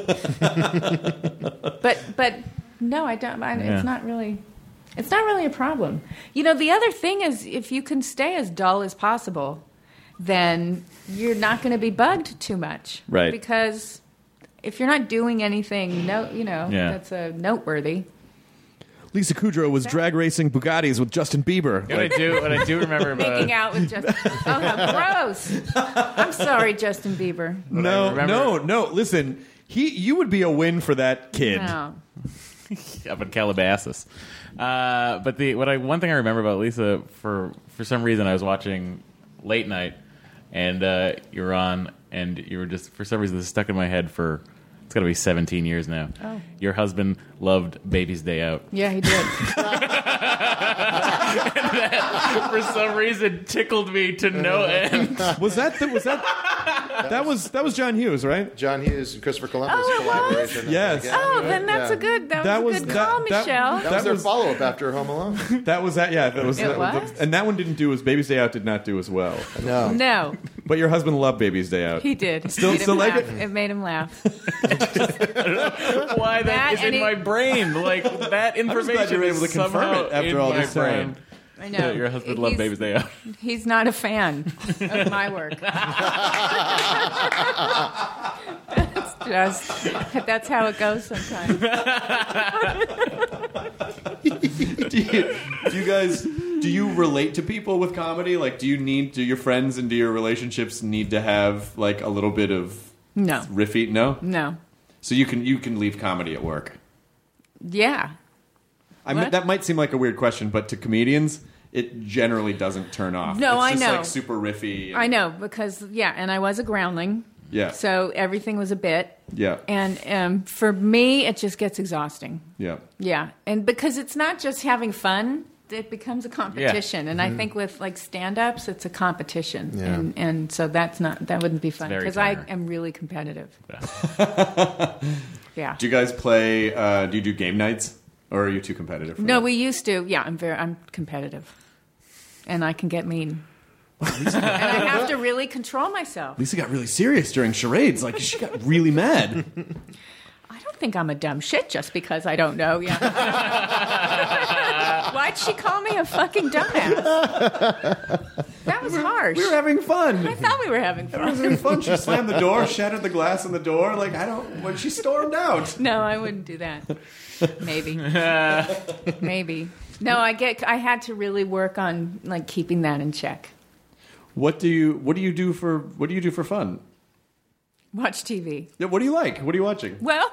it. but no, I don't. It's not really a problem. The other thing is, if you can stay as dull as possible, then you're not going to be bugged too much, Right? Because if you're not doing anything, that's noteworthy. Lisa Kudrow was drag racing Bugattis with Justin Bieber. What I do remember about Making out with Justin. Oh, how gross! I'm sorry, Justin Bieber. No. Listen, you would be a win for that kid. No. up in Calabasas. But one thing I remember about Lisa, for some reason, I was watching Late Night, and you were on, and you were just, for some reason, this stuck in my head for, it's got to be 17 years now. Oh. Your husband loved Baby's Day Out. Yeah, he did. And that, for some reason, tickled me to no end. That was John Hughes, right? John Hughes and Christopher Columbus Oh, it was? collaboration. Yes. Oh, then that's a good call, Michelle. That was their follow-up after Home Alone. That was that. Yeah, that was. It was? And that one didn't do as Baby's Day Out did not do as well. No. No, But your husband loved Baby's Day Out. he did. Still Made him like laugh. it? It made him laugh. Why that That is in and my it- brain? Like, that information glad you were is able to confirm somehow it after in all my this time. brain. I know. Yeah, your husband loved Baby's Day Out. He's not a fan of my work. That's how it goes sometimes. Do you relate to people with comedy? Like, do your friends and do your relationships need to have like a little bit of No. riffy? No. So you can leave comedy at work. Yeah. I mean, What? that might seem like a weird question, but to comedians, it generally doesn't turn off. No, it's I just know. like super riffy. I know, because, and I was a groundling. Yeah. So everything was a bit. Yeah. And for me, it just gets exhausting. Yeah. Yeah. And because it's not just having fun, it becomes a competition. And I think with like stand-ups, it's a competition. Yeah. And so that wouldn't be fun very because I tiring. am really competitive. Yeah. Do you guys play? Do you do game nights, or are you too competitive? For No, that? we used to. Yeah, I'm competitive, and I can get mean. And I have to really control myself. Lisa got really serious during charades. Like she got really mad. I don't think I'm a dumb shit just because I don't know. Yeah. Why'd she call me a fucking dumbass? That was harsh. We were having fun. I thought we were having It was fun. having fun. She slammed the door, shattered the glass in the door. Like when she stormed out. No, I wouldn't do that. Maybe. Maybe. No, I had to really work on like keeping that in check. What do you do for fun? Watch TV. Yeah, what do you like? What are you watching? Well,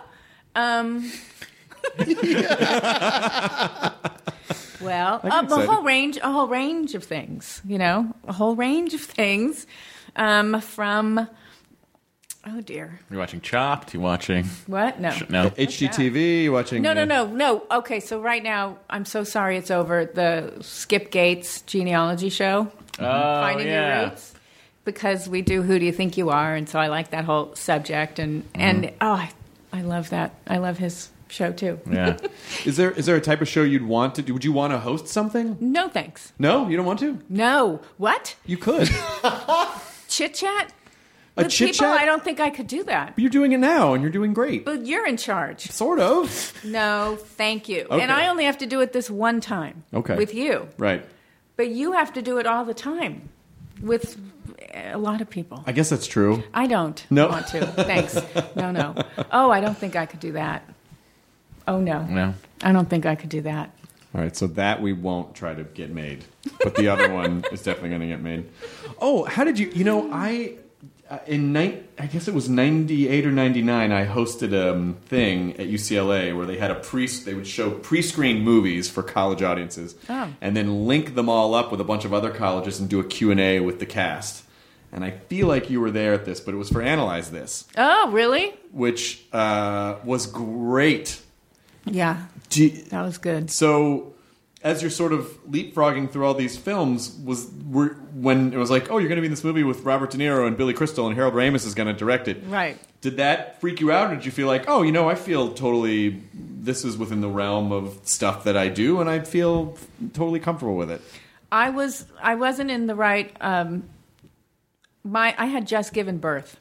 well, I get a excited. whole range of things. You know, a whole range of things. From oh dear, You're watching Chopped. You watching? what? No. No. HGTV. You watching? No. Okay, so right now, I'm so sorry it's over. The Skip Gates genealogy show, Finding Your Roots, because we do Who Do You Think You Are, and so I like that whole subject, and I love that. I love his show too. Yeah. Is there a type of show you'd want to do? Would you want to host something? No thanks. No, you don't want to. No. What? You could. Chit chat? A With chit people, chat? I don't think I could do that. You're doing it now, and you're doing great. But you're in charge. Sort of. No, thank you. Okay. And I only have to do it this one time. Okay. With you. Right. But you have to do it all the time with a lot of people. I guess that's true. I don't No. want to. Thanks. No. Oh, I don't think I could do that. Oh, no. No. I don't think I could do that. All right, so that we won't try to get made, but the other one is definitely going to get made. Oh, how did you? You know, I guess it was 98 or 99. I hosted a thing at UCLA where they had they would show pre-screened movies for college audiences, and then link them all up with a bunch of other colleges and do a Q&A with the cast. And I feel like you were there at this, but it was for Analyze This, Oh, really? which was great. Yeah. That was good. So, as you're sort of leapfrogging through all these films, when it was like, oh, you're going to be in this movie with Robert De Niro and Billy Crystal, and Harold Ramis is going to direct it. Right. Did that freak you out, or did you feel like, oh, I feel totally, this is within the realm of stuff that I do, and I feel totally comfortable with it? I wasn't in the right. I had just given birth.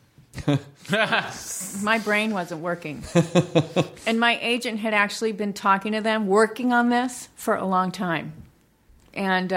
My brain wasn't working. And my agent had actually been talking to them, working on this for a long time. And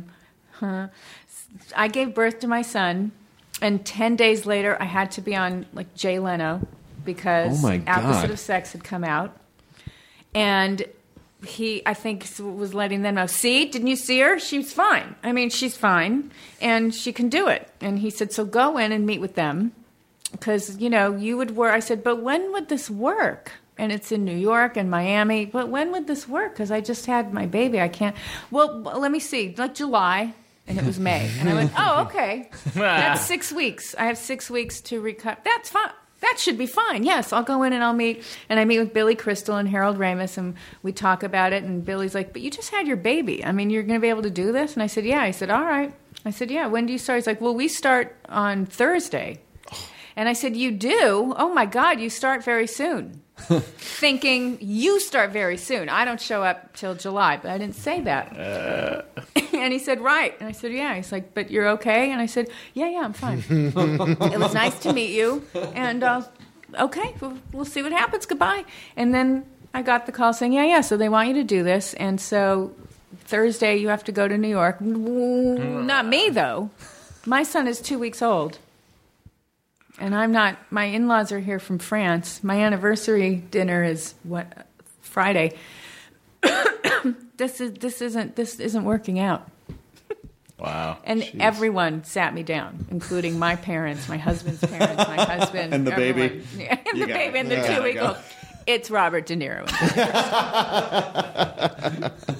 I gave birth to my son, and 10 days later I had to be on like Jay Leno because Oh my God. Opposite of Sex had come out. And he, I think, was letting them know, see, didn't you see her? She's fine. I mean, she's fine, and she can do it. And he said, so go in and meet with them. Because, you would work. I said, but when would this work? And it's in New York and Miami. But when would this work? Because I just had my baby. I can't. Well, let me see. Like July. And it was May. And I went, oh, okay. That's 6 weeks. I have 6 weeks to recover. That's fine. That should be fine. Yes, I'll go in and I'll meet. And I meet with Billy Crystal and Harold Ramis. And we talk about it. And Billy's like, but you just had your baby. I mean, you're going to be able to do this? And I said, yeah. He said, all right. I said, yeah. When do you start? He's like, well, we start on Thursday. And I said, you do? Oh, my God, you start very soon. Thinking, you start very soon. I don't show up till July, but I didn't say that. And he said, right. And I said, yeah. He's like, but you're okay? And I said, yeah, I'm fine. It was nice to meet you. And, okay, we'll see what happens. Goodbye. And then I got the call saying, yeah, so they want you to do this. And so Thursday you have to go to New York. Not me, though. My son is 2 weeks old. And I'm not. My in-laws are here from France. My anniversary dinner is Friday. This isn't working out. Wow. And everyone sat me down, including my parents, my husband's parents, my husband, And the everyone. baby. Yeah, and You the got baby, it. and the You 2 gotta week go. old. It's Robert De Niro.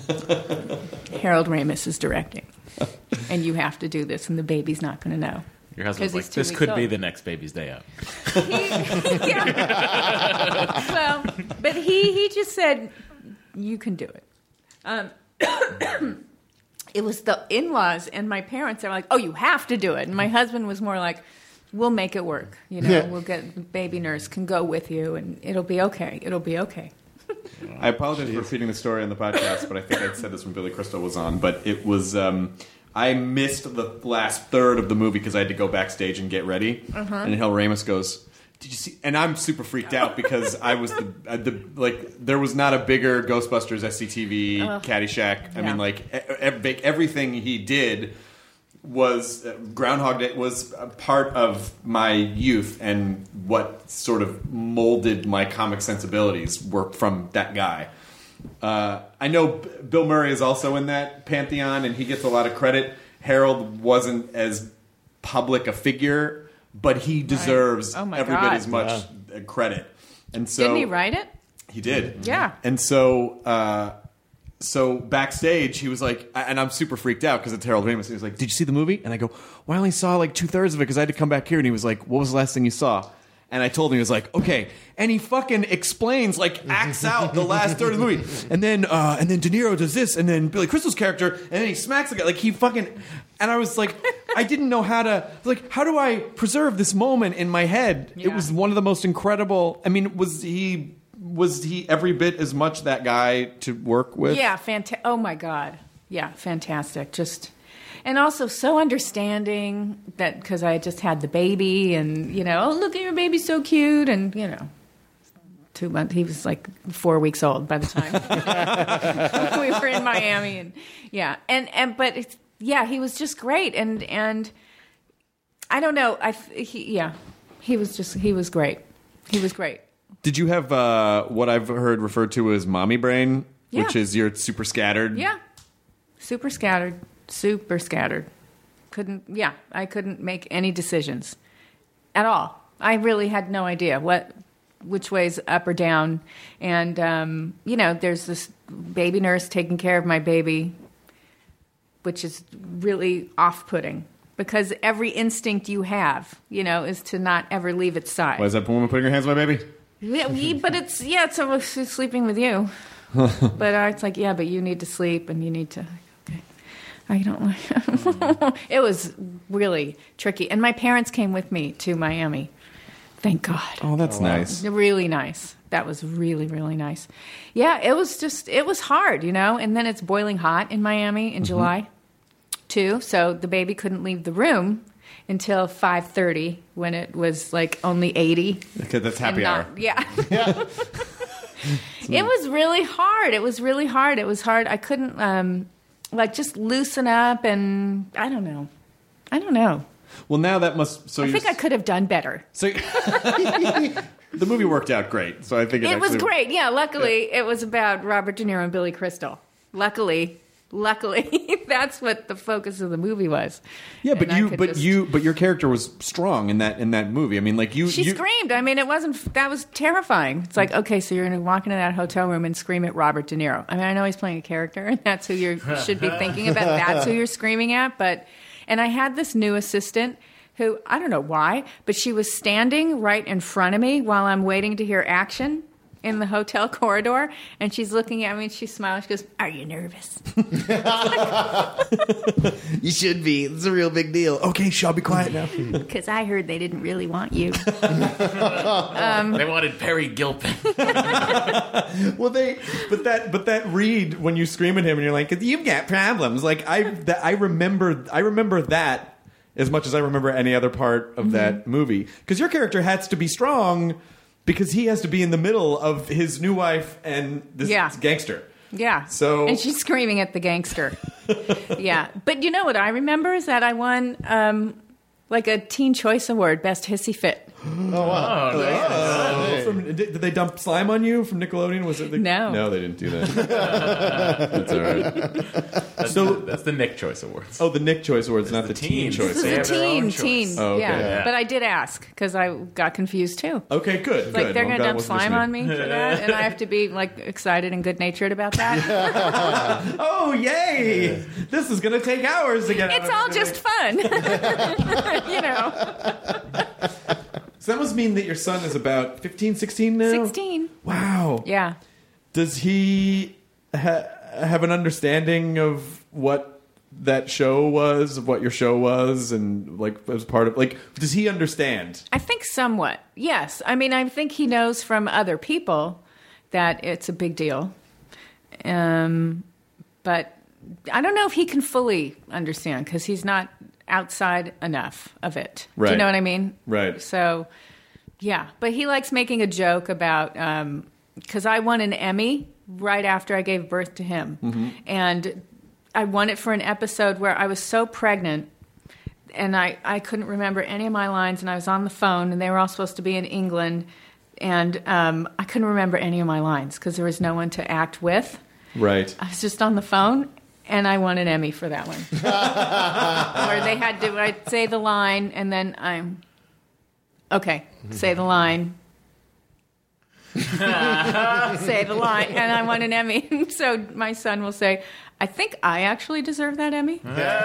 Harold Ramis is directing, and you have to do this, and the baby's not going to know. Your husband's 'Cause like, he's 2 this weeks could be old. the next baby's day out. Yeah. Well, but he just said, you can do it. It was the in-laws and my parents that were like, oh, you have to do it. And my husband was more like, we'll make it work. You know, we'll get baby nurse can go with you and it'll be okay. It'll be okay. I apologize for repeating the story on the podcast, but I think I said this when Billy Crystal was on. But it was I missed the last third of the movie because I had to go backstage and get ready. And Hal Ramis goes, "Did you see?" And I'm super freaked out because I was there was not a bigger Ghostbusters, SCTV, Caddyshack. I mean, like everything he did was Groundhog Day was a part of my youth, and what sort of molded my comic sensibilities were from that guy. I know Bill Murray is also in that pantheon, and he gets a lot of credit. Harold wasn't as public a figure, but he deserves every bit as much credit. And so, didn't he write it? He did. Yeah. And so, so backstage, he was like, and I'm super freaked out because it's Harold Ramis. He was like, "Did you see the movie?" And I go, "Well, I only saw like 2/3 of it because I had to come back here." And he was like, "What was the last thing you saw?" And I told him, he was like, "Okay." And he fucking explains, like, acts out the last third of the movie. And then De Niro does this, and then Billy Crystal's character, and then he smacks the guy. Like, he fucking... And I was like, I didn't know how to... Like, how do I preserve this moment in my head? Yeah. It was one of the most incredible... I mean, was he every bit as much that guy to work with? Yeah, oh my God. Yeah, fantastic. Just... And also so understanding that because I just had the baby and, you know, oh, look at your baby, so cute. And, you know, 2 months, he was like 4 weeks old by the time we were in Miami. And yeah. But it's, yeah, he was just great. And I don't know. He was great. He was great. Did you have what I've heard referred to as mommy brain, which is you're super scattered? Yeah. Super scattered. I couldn't make any decisions at all. I really had no idea which way's up or down. And, you know, there's this baby nurse taking care of my baby, which is really off-putting because every instinct you have, you know, is to not ever leave its side. Why is that woman putting her hands on my baby? Yeah, but it's almost sleeping with you. But it's like, yeah, but you need to sleep and you need to... I don't like it was really tricky. And my parents came with me to Miami. Thank God. Oh, that's nice. Really nice. That was really, really nice. Yeah, it was hard, you know, and then it's boiling hot in Miami in July, too. So the baby couldn't leave the room until 5:30 when it was like only 80. Okay, that's happy hour. Yeah. It was really hard. It was hard. I couldn't... like just loosen up and I don't know. Well, now that must... So I think I could have done better. So the movie worked out great. So I think it was great. Yeah, luckily it was about Robert De Niro and Billy Crystal. Luckily, that's what the focus of the movie was. Yeah, but your character was strong in that movie. I mean, like she screamed. I mean, that was terrifying. It's like, okay, so you're going to walk into that hotel room and scream at Robert De Niro. I mean, I know he's playing a character, and that's who you should be thinking about. That's who you're screaming at. And I had this new assistant who I don't know why, but she was standing right in front of me while I'm waiting to hear action in the hotel corridor, and she's looking at me and she smiles. She goes, "Are you nervous?" You should be. It's a real big deal. Okay, I'll be quiet now. Because I heard they didn't really want you. They wanted Perry Gilpin. Well, but that read when you scream at him and you're like, "You've got problems." Like I remember that as much as I remember any other part of that movie, because your character has to be strong. Because he has to be in the middle of his new wife and this gangster. Yeah. And she's screaming at the gangster. Yeah. But you know what I remember is that I won like a Teen Choice Award, Best Hissy Fit. Oh, wow. from? Did they dump slime on you from Nickelodeon? Was it? No, they didn't do that. That's all right. That's the Nick Choice Awards. Oh, the Nick Choice Awards, not the Teen Choice. This is a teen. Oh, okay. Yeah. But I did ask because I got confused too. Okay, good. Like they're going to dump slime on me for that, and I have to be like excited and good natured about that. Oh, yay! This is going to take hours to get. It's all just fun, you know. So that must mean that your son is about 15, 16 now? 16. Wow. Yeah. Does he have an understanding of what that show was, of what your show was, and like as part of does he understand? I think somewhat. Yes. I mean, I think he knows from other people that it's a big deal. But I don't know if he can fully understand because he's not outside enough of it. Right. Do you know what I mean? Right. So, yeah. But he likes making a joke about, because I won an Emmy right after I gave birth to him. Mm-hmm. And I won it for an episode where I was so pregnant and I couldn't remember any of my lines, and I was on the phone, and they were all supposed to be in England, and I couldn't remember any of my lines because there was no one to act with. Right. I was just on the phone, and I won an Emmy for that one. Where they had to I'd say the line, and then say the line. Say the line, and I won an Emmy. So my son will say, I think I actually deserve that Emmy.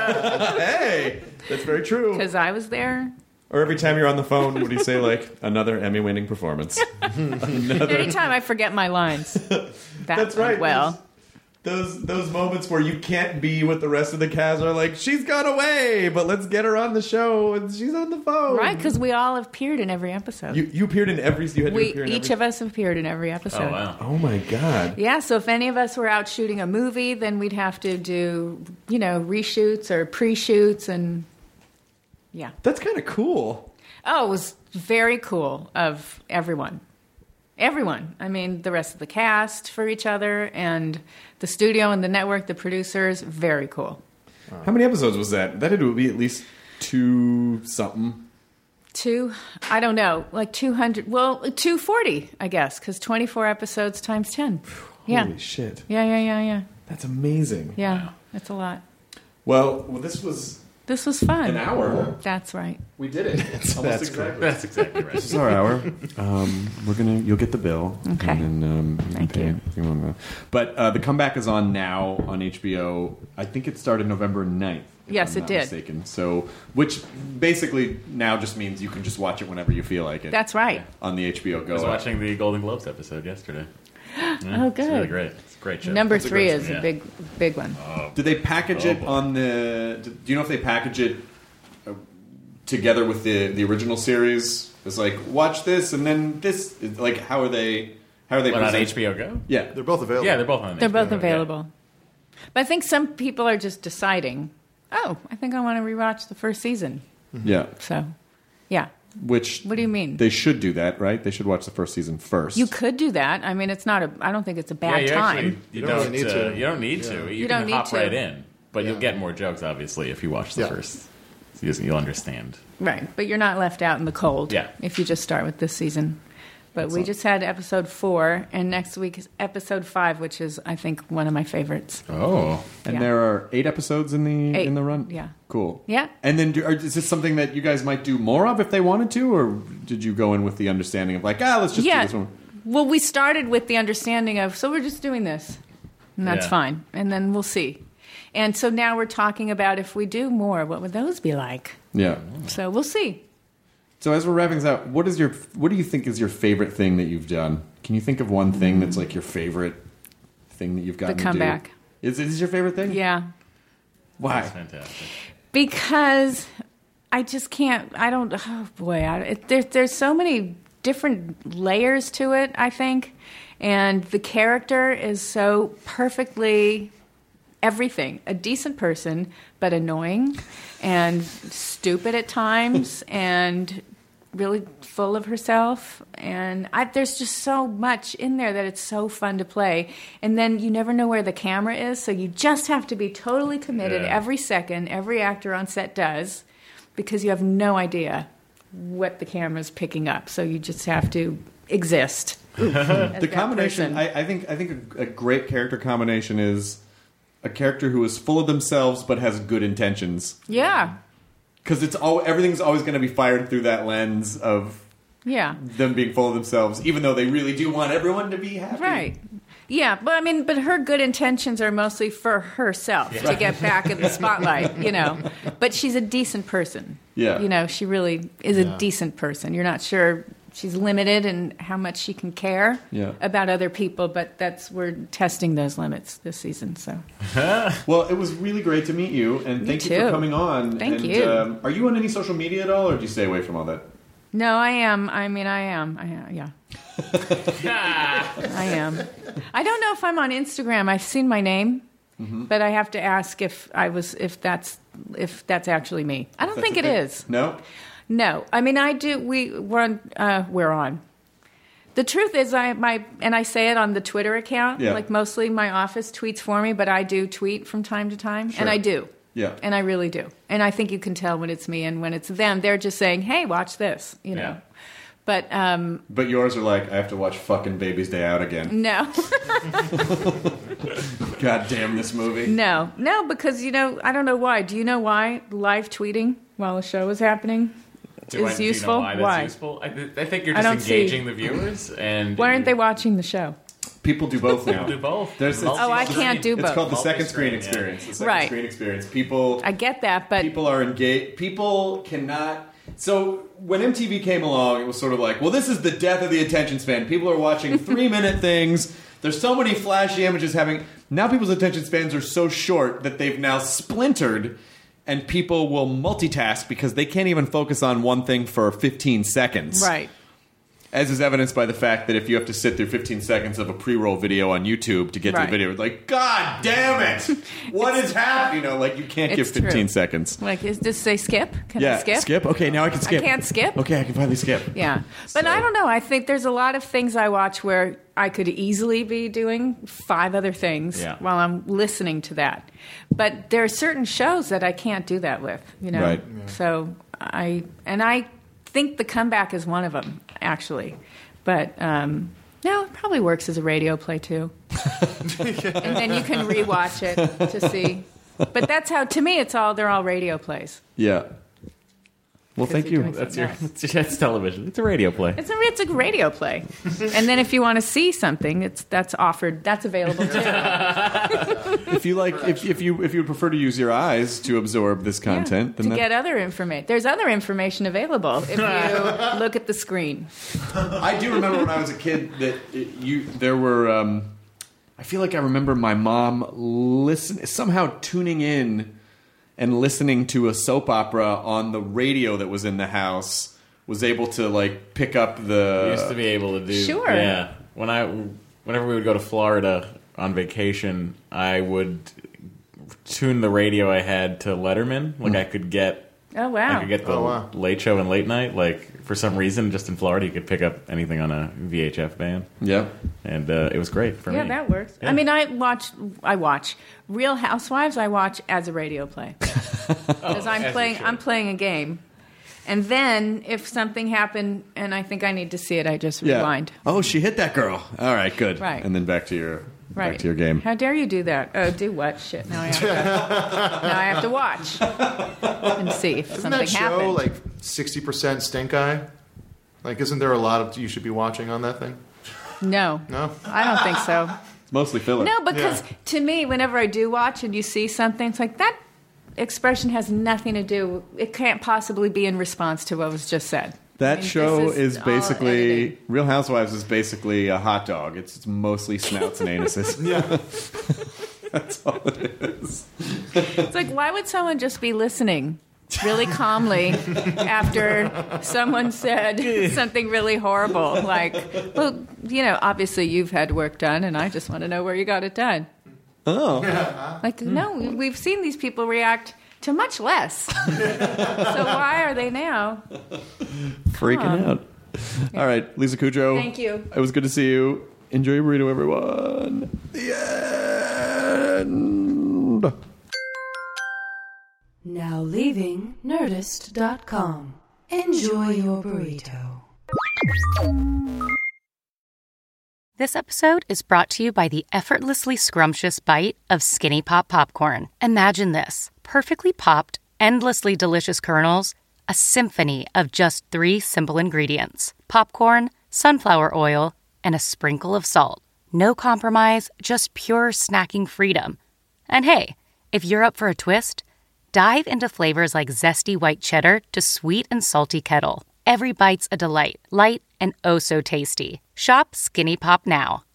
Hey, that's very true. Because I was there. Or every time you're on the phone, would he say, like, another Emmy-winning performance? Anytime I forget my lines. That's right. Well. Those moments where you can't be with the rest of the cast are like, she's gone away, but let's get her on the show, and she's on the phone. Right, because we all have appeared in every episode. You appeared in every... You had to appear in each of us have appeared in every episode. Oh, wow. Oh, my God. Yeah, so if any of us were out shooting a movie, then we'd have to do, reshoots or pre-shoots, and yeah. That's kind of cool. Oh, it was very cool of everyone. Everyone. I mean, the rest of the cast for each other, and the studio and the network, the producers. Very cool. How many episodes was that? That had to be at least 2-something. I don't know, like 200. Well, 240, I guess, because 24 episodes times 10. Holy shit. Yeah. That's amazing. Yeah, that's a lot. Well, this was fun. an hour. That's right. We did it. That's exactly. That's exactly right. This is our hour. You'll get the bill. Okay. And then, Thank you. But the comeback is on now on HBO. I think it started November 9th. Yes, it did. Mistaken. So, which basically now just means you can just watch it whenever you feel like it. That's right. On the HBO Go. I was watching the Golden Globes episode yesterday. Oh, good. It's really great. It's a great show. Number It's 3 great is show. a big one. Did they package it boy. on the... Do you know if they package it together with the original series? It's like, watch this and then this. Like, how are they What, on present- HBO Go? Yeah. They're both available. Yeah, they're both on They're HBO both Go, available. But I think some people are just deciding, I think I want to rewatch the first season. Yeah. So, yeah. Which... What do you mean? They should do that, right? They should watch the first season first. You could do that. I mean, it's not I don't think it's a bad you time. Actually, you don't need to. You don't need to. You don't can need hop to. right in, but you'll get more jokes, obviously, if you watch the first. So you'll understand. Right. But you're not left out in the cold Yeah. if you just start with this season. But we just had episode 4, and next week is episode 5, which is, I think, one of my favorites. Oh. And Yeah. there are 8 episodes in the 8, in the run? yeah. Cool. Yeah. And then is this something that you guys might do more of if they wanted to, or did you go in with the understanding of like, let's just do this one? Well, we started with the understanding of, so we're just doing this, and that's Yeah. fine, and then we'll see. And so now we're talking about if we do more, what would those be like? Yeah. So we'll see. So as we're wrapping this up, what do you think is your favorite thing that you've done? Can you think of one thing that's like your favorite thing that you've gotten to do? comeback. Is this your favorite thing? Yeah. Why? That's fantastic. Because I just can't, oh boy, there's so many different layers to it, I think. And the character is so perfectly everything. A decent person, but annoying and stupid at times and really full of herself. And there's just so much in there that it's so fun to play. And then you never know where the camera is, so you just have to be totally committed every second. Every actor on set does, because you have no idea what the camera's picking up. So you just have to exist. The combination, I think a great character combination is a character who is full of themselves but has good intentions. Yeah. Because everything's always going to be fired through that lens of them being full of themselves, even though they really do want everyone to be happy. Right. Yeah, but her good intentions are mostly for herself to get back in the spotlight, But she's a decent person. Yeah. She really is a decent person. You're not sure she's limited in how much she can care about other people, but we're testing those limits this season. So, well, it was really great to meet you, and thank you for coming on. Thank you. Are you on any social media at all, or do you stay away from all that? No, I am. I am. Yeah. I am. I don't know if I'm on Instagram. I've seen my name, but I have to ask if that's actually me. I don't think it is. No. No. I mean, I do. We're on. The truth is, I say it on the Twitter account. Yeah. Like mostly my office tweets for me, but I do tweet from time to time, Sure. and I do. Yeah. And I really do. And I think you can tell when it's me and when it's them. They're just saying, "Hey, watch this," Yeah. But yours are like, I have to watch fucking Baby's Day Out again. No. God damn this movie. No, because I don't know why. Do you know why live tweeting while a show is happening is useful? Do you know why that's useful? I think you're I just don't engaging see. the viewers. And Why aren't they watching the show? People do both now. People do both. I can't do both. It's called the second screen Multi-screen, experience. The second Right. screen experience. People. I get that, but People are engaged. People cannot. So when MTV came along, it was sort of like, well, this is the death of the attention span. People are watching 3-minute things. There's so many flashy images now people's attention spans are so short that they've now splintered, and people will multitask because they can't even focus on one thing for 15 seconds. right. As is evidenced by the fact that if you have to sit through 15 seconds of a pre-roll video on YouTube to get to the Right. video, it's like, God damn it! What is happening? You can't give It's 15 true. seconds. Like, does this say skip? Can I skip? Okay, now I can skip. I can't skip? Okay, I can finally skip. Yeah. But I don't know. I think there's a lot of things I watch where I could easily be doing 5 other things while I'm listening to that. But there are certain shows that I can't do that with, Right. Yeah. So I think The Comeback is one of them, actually. But no, it probably works as a radio play too. And then you can rewatch it to see. But that's how, to me, they're all radio plays. Yeah. Well, thank you're you. doing That's television. It's a radio play. It's a radio play. And then if you want to see something, that's available too. If you like, if you prefer to use your eyes to absorb this content, then get other information. There's other information available if you look at the screen. I do remember when I was a kid that there were. I feel like I remember my mom somehow tuning in and listening to a soap opera on the radio that was in the house. Was able to pick up the. Used to be able to do. Sure. Yeah. Whenever we would go to Florida on vacation, I would tune the radio I had to Letterman. I could get. Oh wow! I could get the Late Show and Late Night. For some reason, just in Florida, you could pick up anything on a VHF band. Yep. And it was great for me. Yeah, that works. Yeah. I mean, I watch Real Housewives. I watch as a radio play because I'm playing a game, and then if something happened and I think I need to see it, I just rewind. Oh, she hit that girl. All right, good. Right. And then back to your game. How dare you do that? Oh, do what? Shit! Now I have to watch and see if Isn't something that show happened. like 60% Stink Eye? Isn't there a lot of you should be watching on that thing? No, I don't think so. It's mostly filler. No, because to me, whenever I do watch and you see something, it's like that expression has nothing to do. It can't possibly be in response to what was just said. That show this is is all basically editing. Real Housewives is basically a hot dog. It's mostly snouts and anuses. Yeah. That's all it is. It's like, why would someone just be listening really calmly after someone said something really horrible? Well, obviously you've had work done, and I just want to know where you got it done. Oh. No, we've seen these people react to much less. So why are they now Freaking out. All right, Lisa Kudrow. Thank you. It was good to see you. Enjoy your burrito, everyone. The end. Now leaving Nerdist.com. Enjoy your burrito. This episode is brought to you by the effortlessly scrumptious bite of Skinny Pop popcorn. Imagine this: perfectly popped, endlessly delicious kernels, a symphony of just 3 simple ingredients: popcorn, sunflower oil, and a sprinkle of salt. No compromise, just pure snacking freedom. And hey, if you're up for a twist, dive into flavors like zesty white cheddar to sweet and salty kettle. Every bite's a delight, light and oh so tasty. Shop Skinny Pop now.